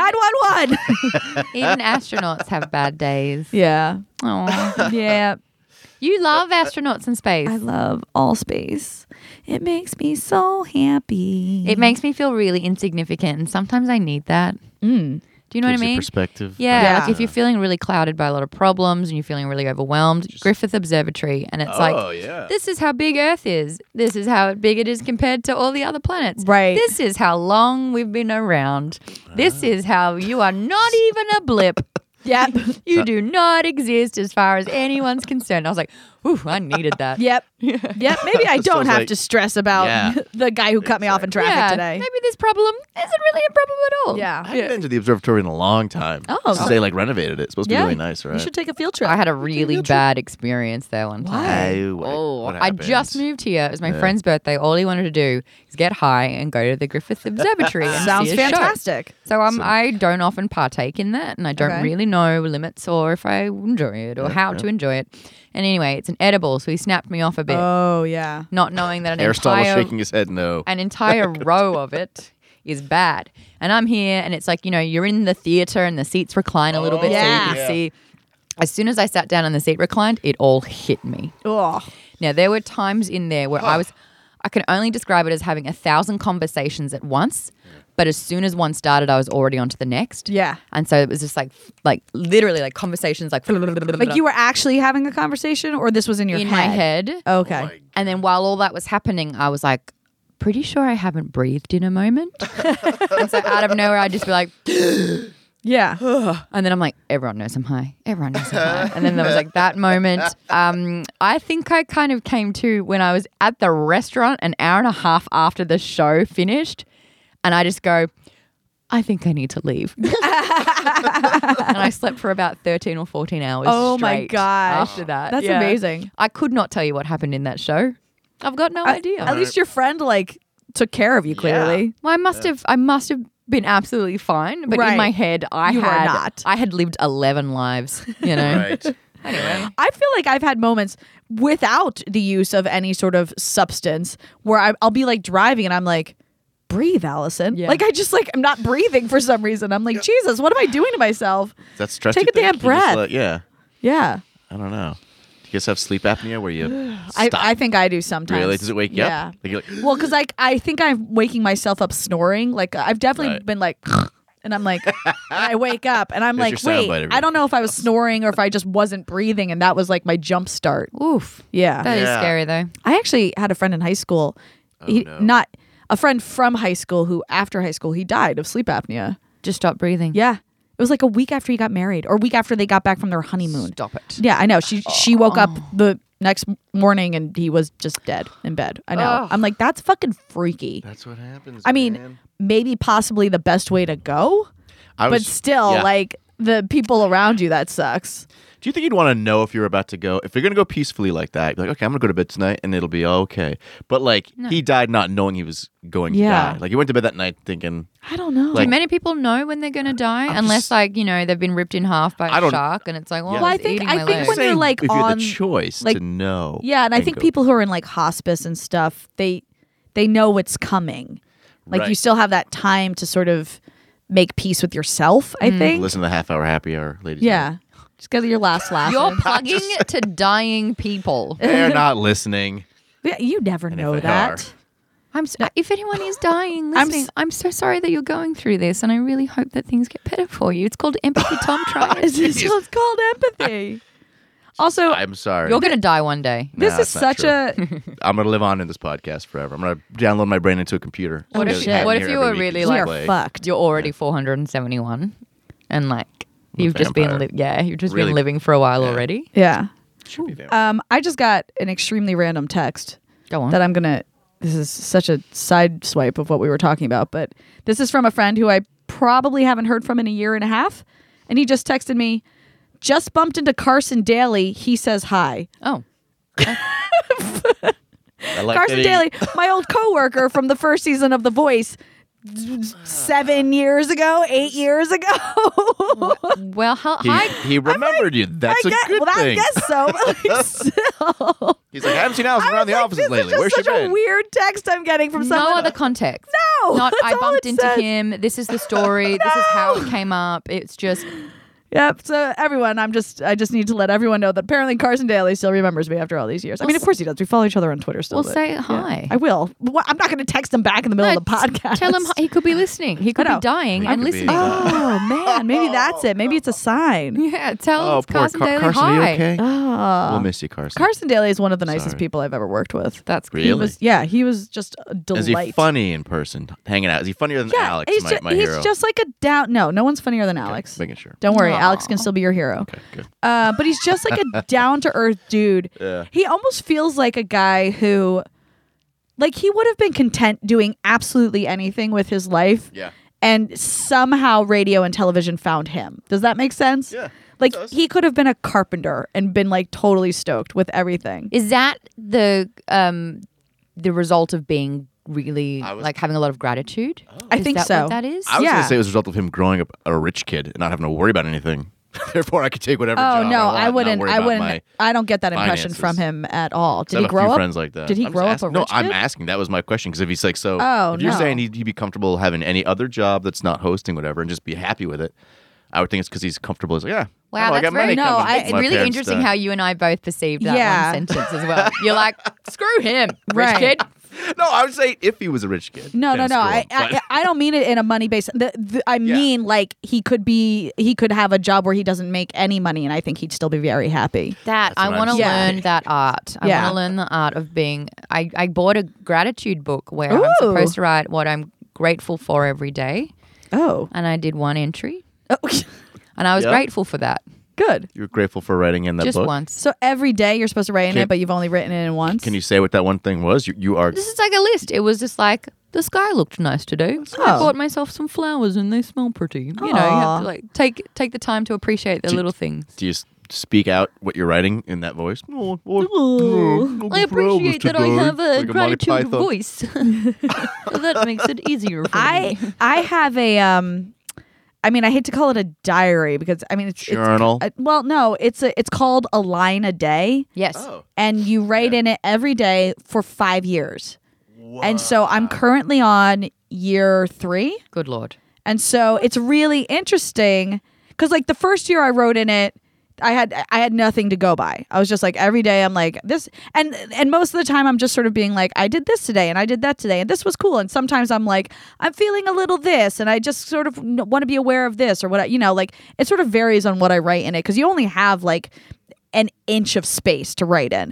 Speaker 5: 911.
Speaker 4: Even astronauts have bad days.
Speaker 5: Yeah.
Speaker 4: Oh.
Speaker 5: Yeah.
Speaker 4: You love astronauts in space.
Speaker 5: I love all space. It makes me so happy.
Speaker 4: It makes me feel really insignificant, and sometimes I need that. Do you know
Speaker 6: Gives
Speaker 4: what I
Speaker 6: you
Speaker 4: mean?
Speaker 6: perspective.
Speaker 4: Yeah,
Speaker 5: Yeah.
Speaker 4: like if you're feeling really clouded by a lot of problems and you're feeling really overwhelmed, Griffith Observatory, and it's like,
Speaker 6: yeah.
Speaker 4: this is how big Earth is. This is how big it is compared to all the other planets.
Speaker 5: Right.
Speaker 4: This is how long we've been around. This is how you are not even a blip.
Speaker 5: Yep.
Speaker 4: You do not exist as far as anyone's concerned. I was like, ooh, I needed that.
Speaker 5: Yep. Yep. Maybe I don't
Speaker 6: Sounds
Speaker 5: have
Speaker 6: like-
Speaker 5: to stress about
Speaker 6: Yeah.
Speaker 5: the guy who cut me off in traffic
Speaker 4: Yeah,
Speaker 5: today.
Speaker 4: maybe this problem isn't really a problem at all.
Speaker 5: Yeah.
Speaker 6: I haven't been to the observatory in a long time.
Speaker 5: Oh.
Speaker 6: Since they like renovated it. It's supposed to be
Speaker 5: Yeah.
Speaker 6: really nice, right?
Speaker 5: You should take a field trip.
Speaker 4: I had a really bad experience there one time.
Speaker 6: Why?
Speaker 4: Oh,
Speaker 6: What
Speaker 4: I
Speaker 6: happened?
Speaker 4: just moved here. It was my friend's birthday. All he wanted to do is get high and go to the Griffith Observatory. And
Speaker 5: Sounds
Speaker 4: see a show.
Speaker 5: fantastic.
Speaker 4: So I don't often partake in that, and I don't
Speaker 5: Okay.
Speaker 4: really know limits or if I enjoy it or how to enjoy it. And anyway, it's an edible, so he snapped me off a bit,
Speaker 5: Oh, yeah.
Speaker 4: not knowing that
Speaker 6: Aristotle
Speaker 4: entire
Speaker 6: shaking his head no.
Speaker 4: row of it is bad. And I'm here and it's like, you're in the theater and the seats recline a little bit so you can see. As soon as I sat down and the seat reclined, it all hit me.
Speaker 5: Oh.
Speaker 4: Now, there were times in there where I can only describe it as having 1,000 conversations at once. But as soon as one started, I was already on to the next.
Speaker 5: Yeah.
Speaker 4: And so it was just like literally like conversations like
Speaker 5: you were actually having a conversation or this was in your
Speaker 4: in
Speaker 5: head?
Speaker 4: my head.
Speaker 5: Okay.
Speaker 4: And then while all that was happening, I was like, pretty sure I haven't breathed in a moment. And so out of nowhere, I'd just be like,
Speaker 5: Yeah.
Speaker 4: and then I'm like, everyone knows I'm high. Everyone knows I'm high. And then there was like that moment. I think I kind of came to when I was at the restaurant an hour and a half after the show finished. And I just go, I think I need to leave. And I slept for about 13 or 14 hours
Speaker 5: Oh my
Speaker 4: straight
Speaker 5: gosh.
Speaker 4: after that.
Speaker 5: That's amazing.
Speaker 4: I could not tell you what happened in that show. I've got no idea.
Speaker 5: At least your friend took care of you clearly.
Speaker 4: Well, I must have been absolutely fine, but
Speaker 5: Right.
Speaker 4: in my head,
Speaker 5: You were not.
Speaker 4: I had lived 11 lives.
Speaker 6: Right.
Speaker 4: Anyway,
Speaker 5: I feel like I've had moments without the use of any sort of substance where I'll be like driving and I'm like, breathe, Allison.
Speaker 4: Yeah.
Speaker 5: Like I'm not breathing for some reason. I'm like, Jesus, what am I doing to myself?
Speaker 6: That's stress.
Speaker 5: Take
Speaker 6: you
Speaker 5: a damn
Speaker 6: think? You just
Speaker 5: breath.
Speaker 6: yeah.
Speaker 5: Yeah.
Speaker 6: I don't know. Do you guys have sleep apnea where you stop?
Speaker 5: I think I do sometimes.
Speaker 6: Really? Does it wake you
Speaker 5: yeah.
Speaker 6: up? Like, you're like,
Speaker 5: Well, because I think I'm waking myself up snoring. Like I've definitely
Speaker 6: Right.
Speaker 5: been like, and I'm like, and I wake up and I'm
Speaker 6: There's
Speaker 5: like,
Speaker 6: your soundbite,
Speaker 5: wait,
Speaker 6: everybody.
Speaker 5: I don't know if I was snoring or if I just wasn't breathing, and that was like my jump start.
Speaker 4: oof.
Speaker 5: Yeah.
Speaker 4: That is
Speaker 6: Yeah.
Speaker 4: scary though.
Speaker 5: I actually had a friend in high school.
Speaker 6: no.
Speaker 5: Not a friend from high school who, after high school, he died of sleep apnea.
Speaker 4: Just stop breathing.
Speaker 5: Yeah. It was like a week after he got married or a week after they got back from their honeymoon.
Speaker 4: Stop it.
Speaker 5: Yeah, I know. She woke up the next morning and he was just dead in bed. I know.
Speaker 4: Ugh.
Speaker 5: I'm like, that's fucking freaky.
Speaker 6: that's what happens.
Speaker 5: I mean,
Speaker 6: man.
Speaker 5: maybe possibly the best way to go,
Speaker 6: I
Speaker 5: but
Speaker 6: was-
Speaker 5: still,
Speaker 6: yeah.
Speaker 5: like the people around you, that sucks.
Speaker 6: Do you think you'd want to know if you're about to go? If you're going to go peacefully like that, you're like, okay, I'm going to go to bed tonight and it'll be okay. But like, he died not knowing he was going to
Speaker 5: Yeah.
Speaker 6: die. Like, he went to bed that night thinking,
Speaker 5: I don't know.
Speaker 6: Like-
Speaker 4: Do many people know when they're going to die? Unless,
Speaker 6: just-
Speaker 4: like, they've been ripped in half by
Speaker 6: I
Speaker 4: a
Speaker 6: don't-
Speaker 4: shark and it's like, well,
Speaker 6: Yeah.
Speaker 4: I
Speaker 5: Well, I
Speaker 4: was
Speaker 5: think-
Speaker 4: eating
Speaker 5: I
Speaker 4: my
Speaker 5: think
Speaker 4: leg.
Speaker 5: when you're,
Speaker 6: saying
Speaker 5: like,
Speaker 6: if you had
Speaker 5: on,
Speaker 6: the choice
Speaker 5: like-
Speaker 6: to know.
Speaker 5: Yeah, and I
Speaker 6: and
Speaker 5: think
Speaker 6: go.
Speaker 5: people who are in like hospice and stuff, they know what's coming. Like you
Speaker 6: Right.
Speaker 5: still have that time to sort of make peace with yourself, I think.
Speaker 6: Listen to the half hour happy hour, ladies.
Speaker 5: Yeah. Just get your last laugh.
Speaker 4: You're
Speaker 5: in.
Speaker 4: plugging to dying people.
Speaker 6: They're not listening.
Speaker 5: Yeah, you never know
Speaker 6: they
Speaker 5: that.
Speaker 4: If anyone is dying,
Speaker 5: I'm
Speaker 4: listening,
Speaker 5: s-
Speaker 4: I'm so sorry that you're going through this, and I really hope that things get better for you. It's called empathy, Tom. Try it.
Speaker 5: It's called empathy. Also,
Speaker 6: I'm sorry.
Speaker 4: You're going to die one day.
Speaker 5: this
Speaker 6: Nah,
Speaker 5: is
Speaker 6: it's not
Speaker 5: such a
Speaker 6: I'm going to live on in this podcast forever. I'm going to download my brain into a computer.
Speaker 4: What
Speaker 5: Oh,
Speaker 4: if,
Speaker 5: shit.
Speaker 4: what if you were really
Speaker 5: we are
Speaker 4: like,
Speaker 5: fucked.
Speaker 4: you're already 471, and like
Speaker 6: I'm a
Speaker 4: you've just been,
Speaker 6: vampire.
Speaker 4: you've just
Speaker 6: Really?
Speaker 4: been living for a while already.
Speaker 5: Yeah.
Speaker 6: Um,
Speaker 5: I just got an extremely random text
Speaker 4: Go on.
Speaker 5: that I'm gonna. This is such a side swipe of what we were talking about, but this is from a friend who I probably haven't heard from in a year and a half, and he just texted me. Just bumped into Carson Daly. He says hi.
Speaker 4: Oh,
Speaker 6: I like
Speaker 5: Carson
Speaker 6: that he-
Speaker 5: Daly, my old coworker from the first season of The Voice, 7 years ago, 8 years ago.
Speaker 4: well, hi.
Speaker 6: He remembered you. That's a good
Speaker 5: well,
Speaker 6: thing.
Speaker 5: I guess so. But like, still.
Speaker 6: He's like, I haven't seen Allison
Speaker 5: I
Speaker 6: around
Speaker 5: was
Speaker 6: the
Speaker 5: like,
Speaker 6: offices
Speaker 5: this
Speaker 6: lately.
Speaker 5: is just
Speaker 6: Where's she
Speaker 5: such a
Speaker 6: been?
Speaker 5: weird text I'm getting from someone.
Speaker 4: No other context.
Speaker 5: No,
Speaker 4: Not
Speaker 5: that's
Speaker 4: I
Speaker 5: all
Speaker 4: bumped
Speaker 5: it
Speaker 4: into
Speaker 5: says.
Speaker 4: him. This is the story. This is how it came up. It's just
Speaker 5: Yep. So everyone, I just need to let everyone know that apparently Carson Daly still remembers me after all these years. I mean, of course he does. We follow each other on Twitter still.
Speaker 4: We'll
Speaker 5: but-
Speaker 4: say
Speaker 5: yeah.
Speaker 4: hi.
Speaker 5: I will. I'm not going to text him back in the middle of the podcast.
Speaker 4: Tell him he could be listening. He could
Speaker 5: I
Speaker 4: be
Speaker 5: know.
Speaker 4: dying
Speaker 6: He
Speaker 4: and
Speaker 6: could be.
Speaker 4: listening.
Speaker 5: Oh man, maybe that's it. Maybe it's a sign.
Speaker 4: Yeah, tell
Speaker 6: Oh, poor
Speaker 4: Carson Daly
Speaker 6: Carson.
Speaker 4: hi.
Speaker 6: Are you okay?
Speaker 5: Oh.
Speaker 6: We'll miss you, Carson.
Speaker 5: Carson Daly is one of the nicest
Speaker 6: Sorry.
Speaker 5: people I've ever worked with.
Speaker 4: That's
Speaker 6: Really?
Speaker 5: He was, he was just a delight.
Speaker 6: Is he funny in person, hanging out? Is he funnier than
Speaker 5: Yeah,
Speaker 6: Alex,
Speaker 5: he's,
Speaker 6: my
Speaker 5: he's
Speaker 6: hero?
Speaker 5: just like a down. No one's funnier than Alex.
Speaker 6: Making sure.
Speaker 5: Don't worry,
Speaker 4: Aw.
Speaker 5: Alex can still be your hero.
Speaker 6: Okay, good.
Speaker 5: But he's just like a down to earth dude.
Speaker 6: Yeah.
Speaker 5: He almost feels like a guy who, like, he would have been content doing absolutely anything with his life.
Speaker 6: Yeah.
Speaker 5: And somehow radio and television found him. Does that make sense?
Speaker 6: Yeah,
Speaker 5: Like,
Speaker 6: it does.
Speaker 5: he could have been a carpenter and been like totally stoked with everything.
Speaker 4: Is that the result of being really like having a lot of gratitude?
Speaker 5: I
Speaker 4: Is
Speaker 5: think
Speaker 4: that
Speaker 5: so.
Speaker 4: What that is?
Speaker 6: I was
Speaker 5: Yeah.
Speaker 6: going to say it was a result of him growing up a rich kid and not having to worry about anything. Therefore, I could take whatever
Speaker 5: Oh
Speaker 6: job
Speaker 5: no,
Speaker 6: I want,
Speaker 5: I
Speaker 6: not
Speaker 5: wouldn't.
Speaker 6: worry
Speaker 5: I
Speaker 6: about
Speaker 5: wouldn't.
Speaker 6: my
Speaker 5: I don't get that impression
Speaker 6: finances.
Speaker 5: from him at all. Did
Speaker 6: I
Speaker 5: he
Speaker 6: have a
Speaker 5: grow
Speaker 6: few
Speaker 5: up?
Speaker 6: friends like that.
Speaker 5: Did he
Speaker 6: I'm
Speaker 5: grow
Speaker 6: just
Speaker 5: up a
Speaker 6: asking.
Speaker 5: rich
Speaker 6: No, I'm
Speaker 5: kid?
Speaker 6: asking. That was my question. Because if he's like, so,
Speaker 5: Oh,
Speaker 6: if you're
Speaker 5: no.
Speaker 6: saying he'd be comfortable having any other job that's not hosting, whatever, and just be happy with it, I would think it's because he's comfortable. It's like, yeah.
Speaker 4: Wow,
Speaker 6: I know, I
Speaker 4: that's
Speaker 6: got money
Speaker 4: very
Speaker 6: coming from
Speaker 4: it's
Speaker 6: my
Speaker 4: really
Speaker 6: parents'
Speaker 4: interesting
Speaker 6: stuff.
Speaker 4: how you and I both perceived that
Speaker 5: Yeah.
Speaker 4: one sentence as well. You're like, screw him, rich
Speaker 5: Right.
Speaker 4: kid.
Speaker 6: No, I would say if he was a rich kid.
Speaker 5: No.
Speaker 6: then screw him, but-
Speaker 5: I don't mean it in a money based. I mean like he could have a job where he doesn't make any money, and I think he'd still be very happy.
Speaker 4: That
Speaker 6: That's
Speaker 4: I
Speaker 6: what
Speaker 4: want to
Speaker 6: I'm
Speaker 5: saying.
Speaker 4: learn that art. I
Speaker 5: Yeah.
Speaker 4: want to learn the art of being. I bought a gratitude book where I'm
Speaker 5: Ooh.
Speaker 4: supposed to write what I'm grateful for every day,
Speaker 5: Oh,
Speaker 4: and I did one entry,
Speaker 5: oh
Speaker 4: and I was
Speaker 6: Yeah.
Speaker 4: grateful for that.
Speaker 5: good.
Speaker 6: You're grateful for writing in that
Speaker 4: Just
Speaker 6: book.
Speaker 4: once.
Speaker 5: So every day you're supposed to write in
Speaker 6: Can-
Speaker 5: it, but you've only written it in once.
Speaker 6: Can you say what that one thing was? You are.
Speaker 4: This is like a list. It was just like the sky looked nice today. So I
Speaker 5: Oh.
Speaker 4: bought myself some flowers and they smell pretty. You know, you have
Speaker 5: Aw.
Speaker 4: to like take the time to appreciate the little things.
Speaker 6: Do you speak out what you're writing in that voice?
Speaker 4: I appreciate that I have a
Speaker 6: Like a Monty
Speaker 4: gratitude
Speaker 6: Python.
Speaker 4: voice. That makes it easier for me.
Speaker 5: I have a I mean, I hate to call it a diary because I mean it's
Speaker 6: Journal.
Speaker 5: well, no, it's called a line a day,
Speaker 4: Yes.
Speaker 6: Oh.
Speaker 5: and you write in it every day for 5 years. And so I'm currently on year 3.
Speaker 4: Good Lord.
Speaker 5: And so it's really interesting because like the first year I wrote in it, I had nothing to go by. I was just like every day I'm like this, and most of the time I'm just sort of being like I did this today and I did that today and this was cool. And sometimes I'm like I'm feeling a little this and I just sort of want to be aware of this or what like it sort of varies on what I write in it because you only have like an inch of space to write in.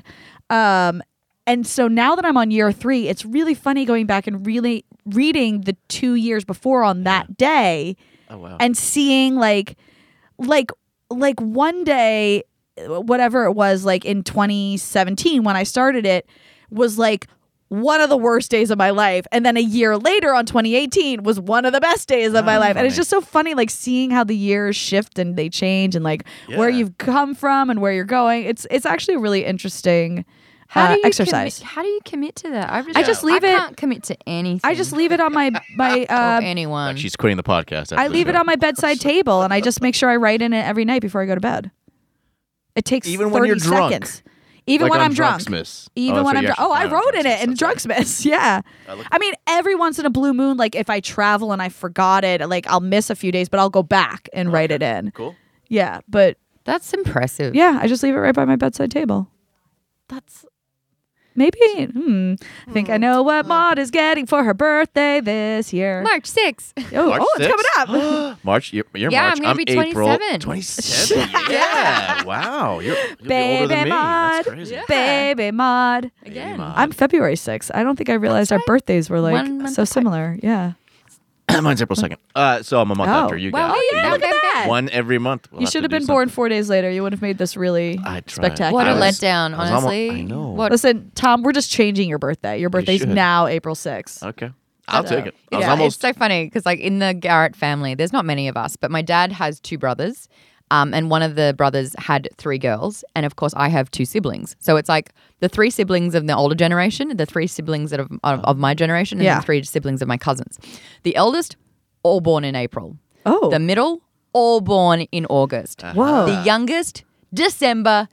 Speaker 5: And so now that I'm on year 3, it's really funny going back and really reading the 2 years before on that day
Speaker 6: Oh wow.
Speaker 5: and seeing like one day, whatever it was, like in 2017 when I started it, was like one of the worst days of my life. And then a year later on 2018 was one of the best days of my life. And it's
Speaker 6: funny.
Speaker 5: just so funny, like seeing how the years shift and they change and like where
Speaker 6: Yeah.
Speaker 5: you've come from and where you're going. It's actually a really interesting exercise.
Speaker 4: How do you commit to that?
Speaker 5: I just leave
Speaker 4: I
Speaker 5: it-
Speaker 4: can't commit to anything.
Speaker 5: I just leave it on my
Speaker 4: or anyone.
Speaker 6: She's quitting the podcast. After
Speaker 5: I
Speaker 6: the
Speaker 5: leave it
Speaker 6: show.
Speaker 5: on my bedside table and I just make sure I write in it every night before I go to bed. It takes
Speaker 6: Even
Speaker 5: 30
Speaker 6: when you're drunk?
Speaker 5: seconds. Even
Speaker 6: Like
Speaker 5: when
Speaker 6: on
Speaker 5: I'm drunk.
Speaker 6: Drunksmiths.
Speaker 5: Even
Speaker 6: Oh,
Speaker 5: when
Speaker 6: that's
Speaker 5: I'm
Speaker 6: what you
Speaker 5: drunk. Oh, I
Speaker 6: actually find
Speaker 5: wrote
Speaker 6: on
Speaker 5: in it in
Speaker 6: Drunksmiths.
Speaker 5: Drunksmiths. Yeah. I mean, every once in a blue moon, like if I travel and I forgot it, like I'll miss a few days, but I'll go back and write it in.
Speaker 6: Cool.
Speaker 5: Yeah. But
Speaker 4: That's impressive.
Speaker 5: yeah, I just leave it right by my bedside table. That's maybe. I think I know what Maud is getting for her birthday this year.
Speaker 4: March 6th.
Speaker 5: Oh,
Speaker 6: March
Speaker 5: it's
Speaker 6: 6th?
Speaker 5: coming up.
Speaker 6: March. You're
Speaker 4: Yeah,
Speaker 6: March.
Speaker 4: I'm gonna be
Speaker 6: April.
Speaker 4: 27.
Speaker 6: 27. Yeah. Wow. You'll be older
Speaker 5: Baby
Speaker 6: than me.
Speaker 5: Maud.
Speaker 6: That's crazy.
Speaker 5: Baby Maud.
Speaker 4: Again.
Speaker 6: Maud.
Speaker 5: I'm February 6th. I don't think I realized our birthdays were
Speaker 4: 1
Speaker 5: like
Speaker 4: month
Speaker 5: so
Speaker 4: apart.
Speaker 5: similar. Yeah.
Speaker 6: Mine's April 2nd. So I'm a month
Speaker 5: Oh.
Speaker 6: after you
Speaker 4: Well,
Speaker 6: guys.
Speaker 4: yeah,
Speaker 6: So
Speaker 4: look at that.
Speaker 6: One every month. We'll
Speaker 5: You
Speaker 6: have
Speaker 5: should
Speaker 6: to
Speaker 5: have
Speaker 6: do
Speaker 5: been born
Speaker 6: something.
Speaker 5: 4 days later. You would have made this really
Speaker 6: I tried.
Speaker 5: spectacular.
Speaker 4: What a
Speaker 6: I was-
Speaker 4: letdown,
Speaker 6: I was almo-
Speaker 4: honestly.
Speaker 6: I know.
Speaker 4: What?
Speaker 5: Listen, Tom, we're just changing your birthday. Your birthday's
Speaker 6: should.
Speaker 5: now April 6th.
Speaker 6: Okay. I'll take it. I was
Speaker 4: Yeah,
Speaker 6: almost.
Speaker 4: it's so funny because like in the Garrett family, there's not many of us, but my dad has 2 brothers. And one of the brothers had 3 girls. And of course, I have 2 siblings. So it's like the 3 siblings of the older generation, the 3 siblings that of my generation, and
Speaker 5: Yeah.
Speaker 4: then 3 siblings of my cousins. The eldest, all born in April.
Speaker 5: Oh.
Speaker 4: The middle, all born in August.
Speaker 5: Whoa.
Speaker 4: The youngest, December,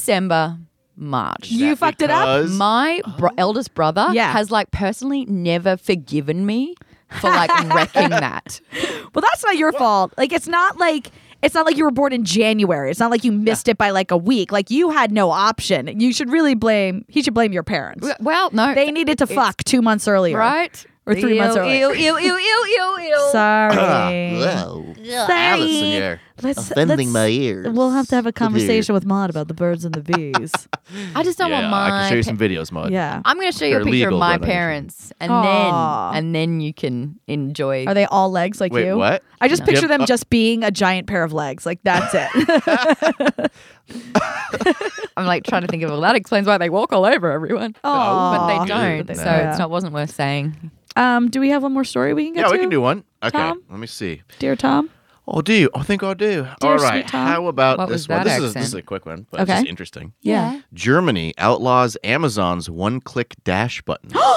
Speaker 4: March.
Speaker 5: You fucked it up?
Speaker 6: Because-
Speaker 4: My eldest brother
Speaker 5: Yeah.
Speaker 4: has like personally never forgiven me for like wrecking that.
Speaker 5: Well, that's not your fault. Like it's not like you were born in January. It's not like you missed it by like a week. Like you had no option. You should really blame. He should blame your parents.
Speaker 4: Well, no,
Speaker 5: They needed to fuck 2 months earlier,
Speaker 4: right
Speaker 5: Or 3 months earlier.
Speaker 4: Ew.
Speaker 5: Sorry.
Speaker 6: Allison here. Offending my ears.
Speaker 5: We'll have to have a conversation with Maud about the birds and the bees.
Speaker 4: I just don't
Speaker 6: Yeah,
Speaker 4: want my.
Speaker 6: I can show you some videos, Mud.
Speaker 5: Yeah.
Speaker 4: I'm going to show you a
Speaker 6: They're
Speaker 4: picture
Speaker 6: legal,
Speaker 4: of my
Speaker 6: but I-
Speaker 4: parents,
Speaker 5: Aw.
Speaker 4: and then you can enjoy.
Speaker 5: Are they all legs like
Speaker 6: Wait,
Speaker 5: you?
Speaker 6: what?
Speaker 5: I just
Speaker 6: No.
Speaker 5: picture
Speaker 6: Yep.
Speaker 5: them just being a giant pair of legs. Like that's it.
Speaker 4: I'm like trying to think of well, that explains why they walk all over everyone.
Speaker 5: Aw.
Speaker 4: But they
Speaker 6: good.
Speaker 4: don't,
Speaker 5: But they
Speaker 4: so
Speaker 5: don't.
Speaker 4: it's not wasn't worth saying.
Speaker 5: Do we have one more story we can get
Speaker 6: Yeah,
Speaker 5: to?
Speaker 6: we can do one. Okay,
Speaker 5: Tom?
Speaker 6: let me see.
Speaker 5: Dear Tom.
Speaker 6: Oh, do you? I think I do.
Speaker 5: Dear
Speaker 6: All
Speaker 5: sweet
Speaker 6: right.
Speaker 5: Tom.
Speaker 6: How about
Speaker 4: What
Speaker 6: this
Speaker 4: was
Speaker 6: one?
Speaker 4: that
Speaker 6: This is
Speaker 4: accent?
Speaker 6: a quick one, but it's
Speaker 5: Okay.
Speaker 6: just interesting.
Speaker 5: Yeah.
Speaker 6: Germany outlaws Amazon's one-click dash button.
Speaker 5: I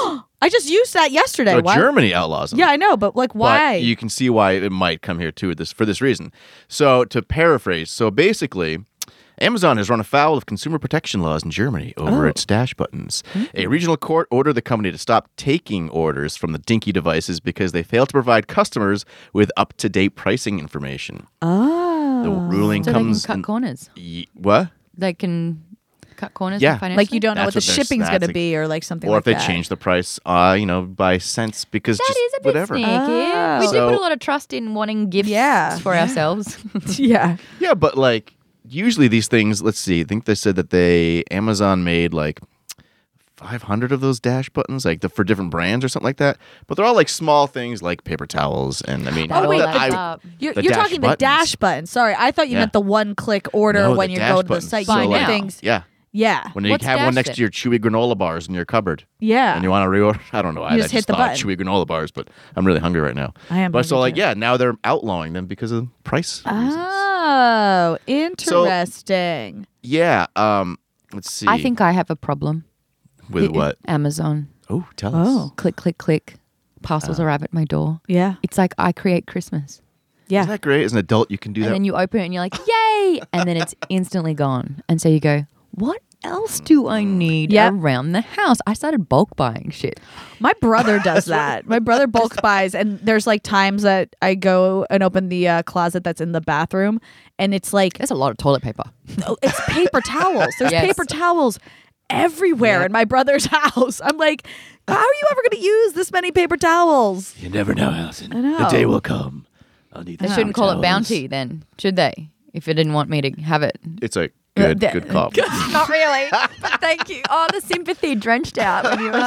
Speaker 5: I just used that yesterday.
Speaker 6: So
Speaker 5: Why?
Speaker 6: Germany outlaws them.
Speaker 5: Yeah, I know, but like, why?
Speaker 6: But you can see why it might come here too for this reason. So to paraphrase, so basically, Amazon has run afoul of consumer protection laws in Germany over its dash buttons. A regional court ordered the company to stop taking orders from the dinky devices because they failed to provide customers with up-to-date pricing information.
Speaker 5: Oh.
Speaker 6: The ruling
Speaker 4: So
Speaker 6: comes
Speaker 4: they can cut corners.
Speaker 6: What?
Speaker 4: They can cut corners.
Speaker 6: Yeah.
Speaker 4: financially?
Speaker 5: Like you don't know
Speaker 6: That's
Speaker 5: what the
Speaker 6: what they're-
Speaker 5: shipping's going to
Speaker 6: that's
Speaker 5: be or like something
Speaker 6: Or
Speaker 5: like
Speaker 6: if they
Speaker 5: that.
Speaker 6: change the price, by cents because
Speaker 4: That
Speaker 6: just
Speaker 4: is a bit
Speaker 6: whatever.
Speaker 4: sneaky.
Speaker 5: Oh.
Speaker 4: We do
Speaker 6: So-
Speaker 4: put a lot of trust in wanting gifts for ourselves.
Speaker 5: Yeah.
Speaker 6: Yeah, but like usually these things, let's see, I think they said that Amazon made like 500 of those dash buttons, like for different brands or something like that. But they're all like small things like paper towels, and I mean,
Speaker 4: That
Speaker 5: Oh, wait,
Speaker 4: all
Speaker 5: the
Speaker 4: adds
Speaker 5: da-
Speaker 4: up.
Speaker 5: You're
Speaker 6: The
Speaker 5: talking
Speaker 6: dash
Speaker 5: the dash button. Sorry, I thought you
Speaker 6: Yeah.
Speaker 5: meant the one-click order
Speaker 6: No,
Speaker 5: when
Speaker 6: the
Speaker 5: you
Speaker 6: dash
Speaker 5: go to the
Speaker 6: buttons.
Speaker 5: site.
Speaker 6: So,
Speaker 5: You
Speaker 4: like-
Speaker 5: get things.
Speaker 6: Yeah,
Speaker 5: Yeah.
Speaker 6: when you
Speaker 4: What's
Speaker 6: have one
Speaker 4: dash
Speaker 6: next
Speaker 4: then?
Speaker 6: to your Chewy granola bars in your cupboard.
Speaker 5: Yeah.
Speaker 6: And you want to reorder? I don't know. I
Speaker 5: just hit the
Speaker 6: thought
Speaker 5: button.
Speaker 6: Chewy granola bars, but I'm really hungry right now.
Speaker 5: I am
Speaker 6: But so
Speaker 5: hungry
Speaker 6: like,
Speaker 5: too.
Speaker 6: yeah, now they're outlawing them because of price reasons.
Speaker 5: Oh, interesting.
Speaker 6: Yeah. Let's see.
Speaker 4: I think I have a problem.
Speaker 6: with what?
Speaker 4: Amazon.
Speaker 6: Oh, tell us.
Speaker 5: Oh.
Speaker 4: Click, click, click. Parcels arrive at my door.
Speaker 5: Yeah.
Speaker 4: It's like I create Christmas.
Speaker 5: Yeah.
Speaker 6: Isn't that great? As an adult, you can do
Speaker 4: And
Speaker 6: that.
Speaker 4: then you open it and you're like, yay! And then it's instantly gone. And so you go, what else do I need
Speaker 5: Yep.
Speaker 4: around the house? I started bulk buying shit.
Speaker 5: My brother does that. My brother bulk buys, and there's like times that I go and open the closet that's in the bathroom, and it's like
Speaker 4: There's a lot of toilet paper.
Speaker 5: it's paper towels. There's
Speaker 4: Yes.
Speaker 5: paper towels everywhere in my brother's house. I'm like, how are you ever going to use this many paper towels?
Speaker 6: You never know, Allison.
Speaker 5: I know.
Speaker 6: The day will come. I'll need
Speaker 4: They
Speaker 6: the
Speaker 4: shouldn't call it
Speaker 6: towels.
Speaker 4: bounty then, should they? If it didn't want me to have it.
Speaker 6: It's a good call.
Speaker 4: Not really. But thank you. Oh, the sympathy drenched out when you were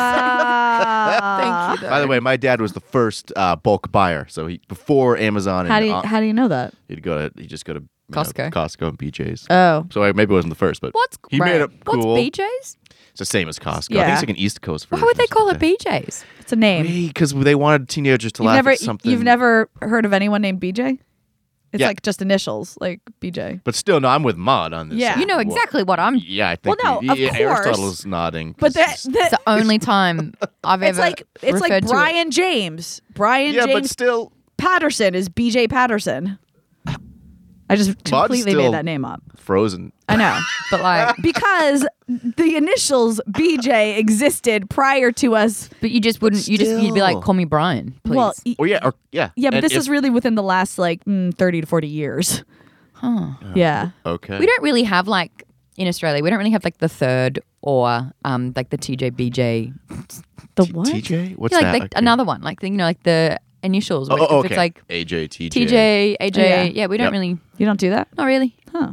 Speaker 4: Thank you.
Speaker 6: By the way, my dad was the first bulk buyer. So before Amazon and
Speaker 5: How do you know that?
Speaker 6: he'd just go to
Speaker 4: Costco.
Speaker 6: Costco and BJ's.
Speaker 5: Oh.
Speaker 6: So maybe it wasn't the first, but
Speaker 4: What's
Speaker 6: he made it cool.
Speaker 4: What's BJ's?
Speaker 6: It's the same as Costco. I
Speaker 5: Yeah.
Speaker 6: think it's like an East Coast version.
Speaker 4: Why would they
Speaker 6: or
Speaker 4: call it
Speaker 6: something.
Speaker 4: BJ's?
Speaker 5: It's a name.
Speaker 6: Because they wanted teenagers to laugh at something.
Speaker 5: You've never heard of anyone named BJ? It's
Speaker 6: Yeah.
Speaker 5: like just initials, like BJ.
Speaker 6: But still, no, I'm with Maud on this.
Speaker 5: Yeah.
Speaker 4: You know exactly what I'm.
Speaker 6: Yeah, I think
Speaker 5: Well, no, of course.
Speaker 6: Aristotle's nodding.
Speaker 5: But
Speaker 6: 'cause
Speaker 5: that
Speaker 4: It's the only time I've
Speaker 5: it's
Speaker 4: ever
Speaker 5: like
Speaker 4: referred to it.
Speaker 5: Brian James. Brian
Speaker 6: yeah, but
Speaker 5: James
Speaker 6: still,
Speaker 5: Patterson is BJ Patterson. I just completely
Speaker 6: still-
Speaker 5: made that name up.
Speaker 6: Frozen.
Speaker 5: I know.
Speaker 4: But like,
Speaker 5: Because the initials BJ existed prior to us.
Speaker 4: but you just wouldn't. You'd be like,
Speaker 6: still.
Speaker 4: call me Brian, please.
Speaker 5: Well,
Speaker 6: Or yeah,
Speaker 5: yeah, but
Speaker 6: And
Speaker 5: this
Speaker 6: if-
Speaker 5: is really within the last like 30 to 40 years.
Speaker 4: huh.
Speaker 5: Yeah.
Speaker 6: okay.
Speaker 4: We don't really have like in Australia. We don't really have like the third or like the TJBJ.
Speaker 5: The what?
Speaker 6: TJ. What's
Speaker 4: like
Speaker 6: that?
Speaker 4: like another one, like the, like the initials. where
Speaker 6: Oh,
Speaker 4: if
Speaker 6: okay.
Speaker 4: It's like
Speaker 6: AJ, TJ.
Speaker 4: TJ, AJ.
Speaker 5: Yeah.
Speaker 4: Yeah, we don't
Speaker 6: Yep.
Speaker 4: really.
Speaker 5: You don't do that?
Speaker 4: Not really.
Speaker 5: Huh.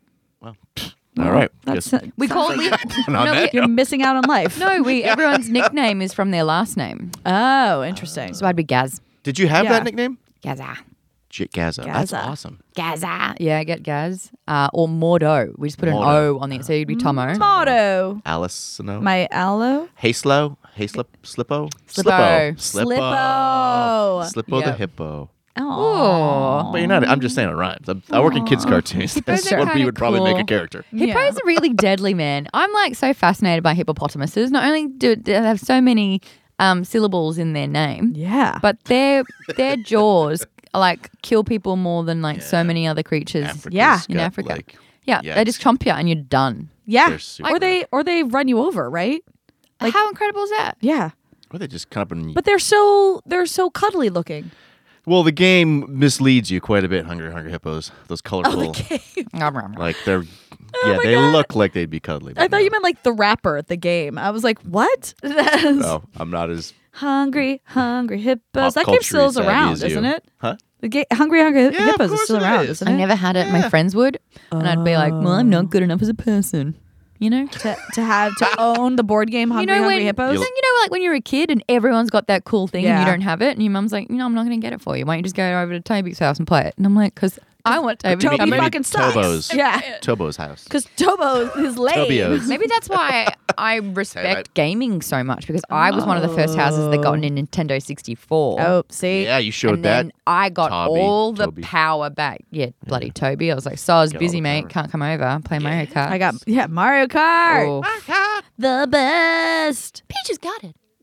Speaker 6: All right.
Speaker 5: That's
Speaker 6: Guess-
Speaker 4: We call it.
Speaker 6: on that
Speaker 5: You're missing out on life.
Speaker 4: No, everyone's nickname is from their last name.
Speaker 5: Oh, interesting.
Speaker 4: So I'd be Gaz.
Speaker 6: Did you have
Speaker 5: Yeah.
Speaker 6: that nickname?
Speaker 4: Gaza.
Speaker 6: Gaza. That's
Speaker 5: Gaza.
Speaker 6: awesome.
Speaker 4: Gaza. Yeah, I get Gaz. Or Mordo. We just put an
Speaker 6: Mordo.
Speaker 4: O on the end. So you'd be Tomo.
Speaker 5: Motto.
Speaker 6: Alice, no.
Speaker 5: My aloe.
Speaker 6: Hayslow? Hayslip? Slippo?
Speaker 4: Slippo.
Speaker 5: Slippo.
Speaker 6: Slippo the
Speaker 4: Yep.
Speaker 6: hippo.
Speaker 5: Oh.
Speaker 6: But you're not. I'm just saying it rhymes. I work in kids' cartoons. That's
Speaker 4: are
Speaker 6: what we
Speaker 4: kinda
Speaker 6: would probably make a
Speaker 4: cool.
Speaker 6: character.
Speaker 4: Hippos are really deadly, man. I'm like so fascinated by hippopotamuses. Not only do they have so many syllables in their name,
Speaker 5: Yeah.
Speaker 4: but their jaws like kill people more than like so many other creatures
Speaker 6: Africa's
Speaker 5: Yeah.
Speaker 4: in
Speaker 6: got,
Speaker 4: Africa.
Speaker 6: like-
Speaker 4: yeah, they just chomp you and you're done.
Speaker 5: yeah.
Speaker 6: They're super-
Speaker 5: Or they run you over, right?
Speaker 4: How incredible is that?
Speaker 5: Yeah.
Speaker 6: Or they just come up and.
Speaker 5: But they're so cuddly looking.
Speaker 6: Well, the game misleads you quite a bit. Hungry Hippos. Those colorful. Like they're. Yeah,
Speaker 5: my
Speaker 6: they
Speaker 5: God.
Speaker 6: look like they'd be cuddly.
Speaker 5: I thought you meant like the rapper at the game. I was like, what?
Speaker 6: No, I'm not as.
Speaker 5: Hungry hippos.
Speaker 6: Pop
Speaker 5: That game still is
Speaker 6: culture-y savvy
Speaker 5: around,
Speaker 6: as you.
Speaker 5: isn't it?
Speaker 6: Huh?
Speaker 5: The Hungry Hippos
Speaker 6: of
Speaker 5: is
Speaker 6: course
Speaker 5: still
Speaker 6: it
Speaker 5: around,
Speaker 6: is.
Speaker 5: isn't
Speaker 4: I
Speaker 5: it?
Speaker 4: never had it. My friends would, and I'd be like, "Well, I'm not good enough as a person," you know.
Speaker 5: to own the board game Hungry
Speaker 4: when
Speaker 5: Hippos.
Speaker 4: you know, like when you're a kid and everyone's got that cool thing and
Speaker 5: Yeah.
Speaker 4: you don't have it, and your mum's like, "No, I'm not going to get it for you. Why don't you just go over to Toby's house and play it?" And I'm like, "Because I want Toby to
Speaker 5: Toby
Speaker 4: come in."
Speaker 5: fucking sucks.
Speaker 6: Tobo's.
Speaker 5: Yeah.
Speaker 6: Tobo's house.
Speaker 5: Because Tobo is lame.
Speaker 6: Tobio's.
Speaker 4: Maybe that's why I respect gaming so much, because I was one of the first houses that got a Nintendo 64.
Speaker 5: Oh, see?
Speaker 6: Yeah, you showed
Speaker 4: and
Speaker 6: that.
Speaker 4: then I got
Speaker 6: Toby,
Speaker 4: all the
Speaker 6: Toby.
Speaker 4: power back. Yeah, bloody Toby. I was like, so I was
Speaker 6: Get all
Speaker 4: busy,
Speaker 6: the
Speaker 4: mate.
Speaker 6: power.
Speaker 4: Can't come over. Play Mario Kart.
Speaker 5: I got, Mario Kart.
Speaker 4: Oh.
Speaker 5: The best.
Speaker 4: Peaches got it.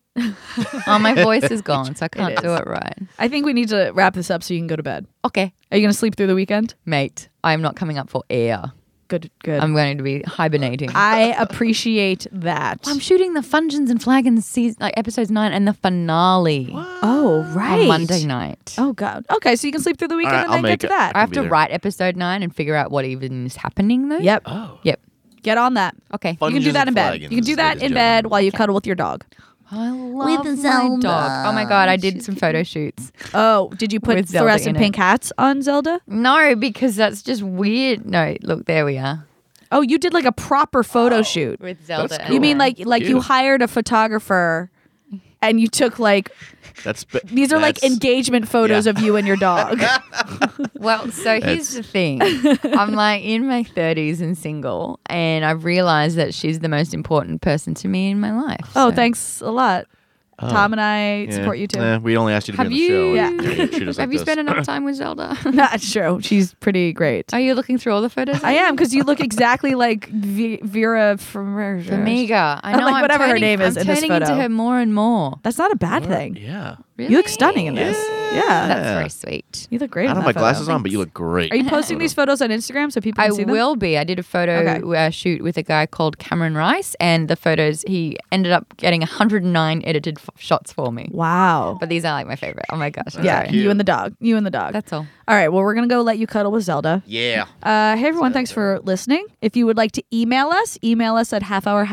Speaker 4: Oh, my voice is gone, so I can't
Speaker 5: is.
Speaker 4: do it right.
Speaker 5: I think we need to wrap this up so you can go to bed.
Speaker 4: Okay,
Speaker 5: Are you going to sleep through the weekend?
Speaker 4: mate, I am not coming up for air.
Speaker 5: Good.
Speaker 4: I'm going to be hibernating.
Speaker 5: I appreciate that.
Speaker 4: I'm shooting the Fungeons and Flagons season, like episodes 9 and the finale
Speaker 5: Oh, right.
Speaker 4: on Monday night.
Speaker 5: Oh, God. Okay, so you can sleep through the weekend
Speaker 6: right,
Speaker 5: and
Speaker 6: I'll
Speaker 5: then get
Speaker 6: make
Speaker 5: to
Speaker 6: it.
Speaker 5: that.
Speaker 4: I have
Speaker 6: be
Speaker 4: to
Speaker 6: there.
Speaker 4: write episode 9 and figure out what even is happening though.
Speaker 5: Yep.
Speaker 4: Yep.
Speaker 5: Get on that.
Speaker 4: Okay.
Speaker 5: You can do
Speaker 6: Fungeons
Speaker 5: that in
Speaker 6: and
Speaker 5: bed.
Speaker 6: Flagons,
Speaker 5: You can do that
Speaker 6: ladies
Speaker 5: in
Speaker 6: and
Speaker 5: bed
Speaker 6: gentlemen.
Speaker 5: while you cuddle with your dog.
Speaker 4: I love
Speaker 2: With
Speaker 4: my
Speaker 2: Zelda.
Speaker 4: dog. Oh my god, I did some photo shoots.
Speaker 5: Oh, did you put
Speaker 4: With Zelda
Speaker 5: fluorescent
Speaker 4: in it.
Speaker 5: pink hats on Zelda?
Speaker 4: No, because that's just weird. No, look, there we are.
Speaker 5: Oh, you did like a proper photo shoot.
Speaker 4: With Zelda.
Speaker 6: That's
Speaker 4: and
Speaker 6: cool.
Speaker 5: You mean
Speaker 4: her.
Speaker 5: like you
Speaker 6: Cute.
Speaker 5: hired a photographer and you took like these are like
Speaker 6: that's-
Speaker 5: engagement photos
Speaker 6: yeah.
Speaker 5: of you and your dog.
Speaker 4: Well, so here's the thing. I'm like in my 30s and single, and I've realized that she's the most important person to me in my life.
Speaker 5: Oh,
Speaker 4: so-
Speaker 5: thanks a lot. Tom and I
Speaker 6: Yeah.
Speaker 5: support you too.
Speaker 6: We only asked you to
Speaker 4: Have
Speaker 6: be on the show.
Speaker 4: you-
Speaker 6: and you treat us like
Speaker 4: Have you
Speaker 6: this.
Speaker 4: spent enough time with Zelda?
Speaker 5: Not true. She's pretty great.
Speaker 4: Are you looking through all the photos?
Speaker 5: I am because you look exactly like Vera Farmiga.
Speaker 4: Farmiga. I know.
Speaker 5: Like
Speaker 4: I'm
Speaker 5: whatever her
Speaker 4: turning-
Speaker 5: name is
Speaker 4: I'm
Speaker 5: in this
Speaker 4: turning
Speaker 5: photo.
Speaker 4: into her more and more.
Speaker 5: That's not a bad thing.
Speaker 6: Yeah.
Speaker 4: Really?
Speaker 5: You look stunning in this. Yeah.
Speaker 4: That's very sweet.
Speaker 5: You look great.
Speaker 6: I
Speaker 5: in
Speaker 6: don't have
Speaker 5: that
Speaker 6: my glasses
Speaker 5: photo.
Speaker 6: on, but you look great.
Speaker 5: Are you posting these photos on Instagram so people
Speaker 4: I
Speaker 5: can see them?
Speaker 4: will be. I did a photo
Speaker 5: Okay.
Speaker 4: shoot with a guy called Cameron Rice, and the photos, he ended up getting 109 edited shots for me.
Speaker 5: Wow.
Speaker 4: But these are like my favorite. Oh my gosh. I'm
Speaker 5: Yeah,
Speaker 4: sorry.
Speaker 5: you and the dog. You and the dog.
Speaker 4: That's all.
Speaker 5: All right, well, we're going to go let you cuddle with Zelda.
Speaker 6: Yeah.
Speaker 5: Hey, everyone, thanks for listening. If you would like to email us at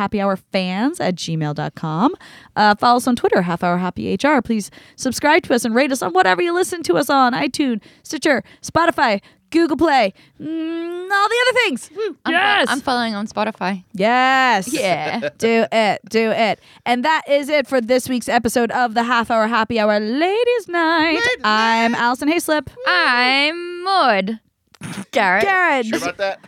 Speaker 5: halfhourhappyhourfans@gmail.com. Follow us on Twitter, halfhourhappyhr. Please subscribe to us and rate us on whatever you listen to us on, iTunes, Stitcher, Spotify, Google Play, all the other things.
Speaker 4: I'm following on Spotify.
Speaker 5: Yes.
Speaker 4: Yeah.
Speaker 5: Do it. And that is it for this week's episode of the Half Hour Happy Hour Ladies Night. I'm Allison Hayslip.
Speaker 4: I'm Maud. Garrett.
Speaker 5: Garrett.
Speaker 6: Sure about that?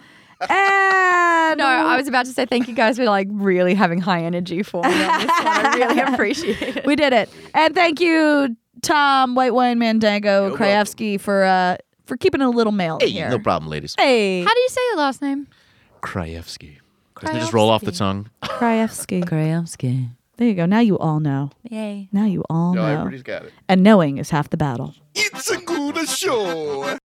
Speaker 5: And
Speaker 4: No, I was about to say thank you guys for like really having high energy for me on this one. I really appreciate it.
Speaker 5: we did it. And thank you, Tom, White Wine Mandango, Krajewski, for keeping it a little male
Speaker 6: Hey,
Speaker 5: here.
Speaker 6: no problem, ladies.
Speaker 5: Hey,
Speaker 4: How do you say your last name?
Speaker 6: Krajewski. Doesn't it just roll off the tongue?
Speaker 5: Krajewski.
Speaker 4: Krajewski.
Speaker 5: There you go. Now you all know.
Speaker 4: Yay.
Speaker 5: Now you all know.
Speaker 6: everybody's got it.
Speaker 5: And knowing is half the battle.
Speaker 1: It's a good show.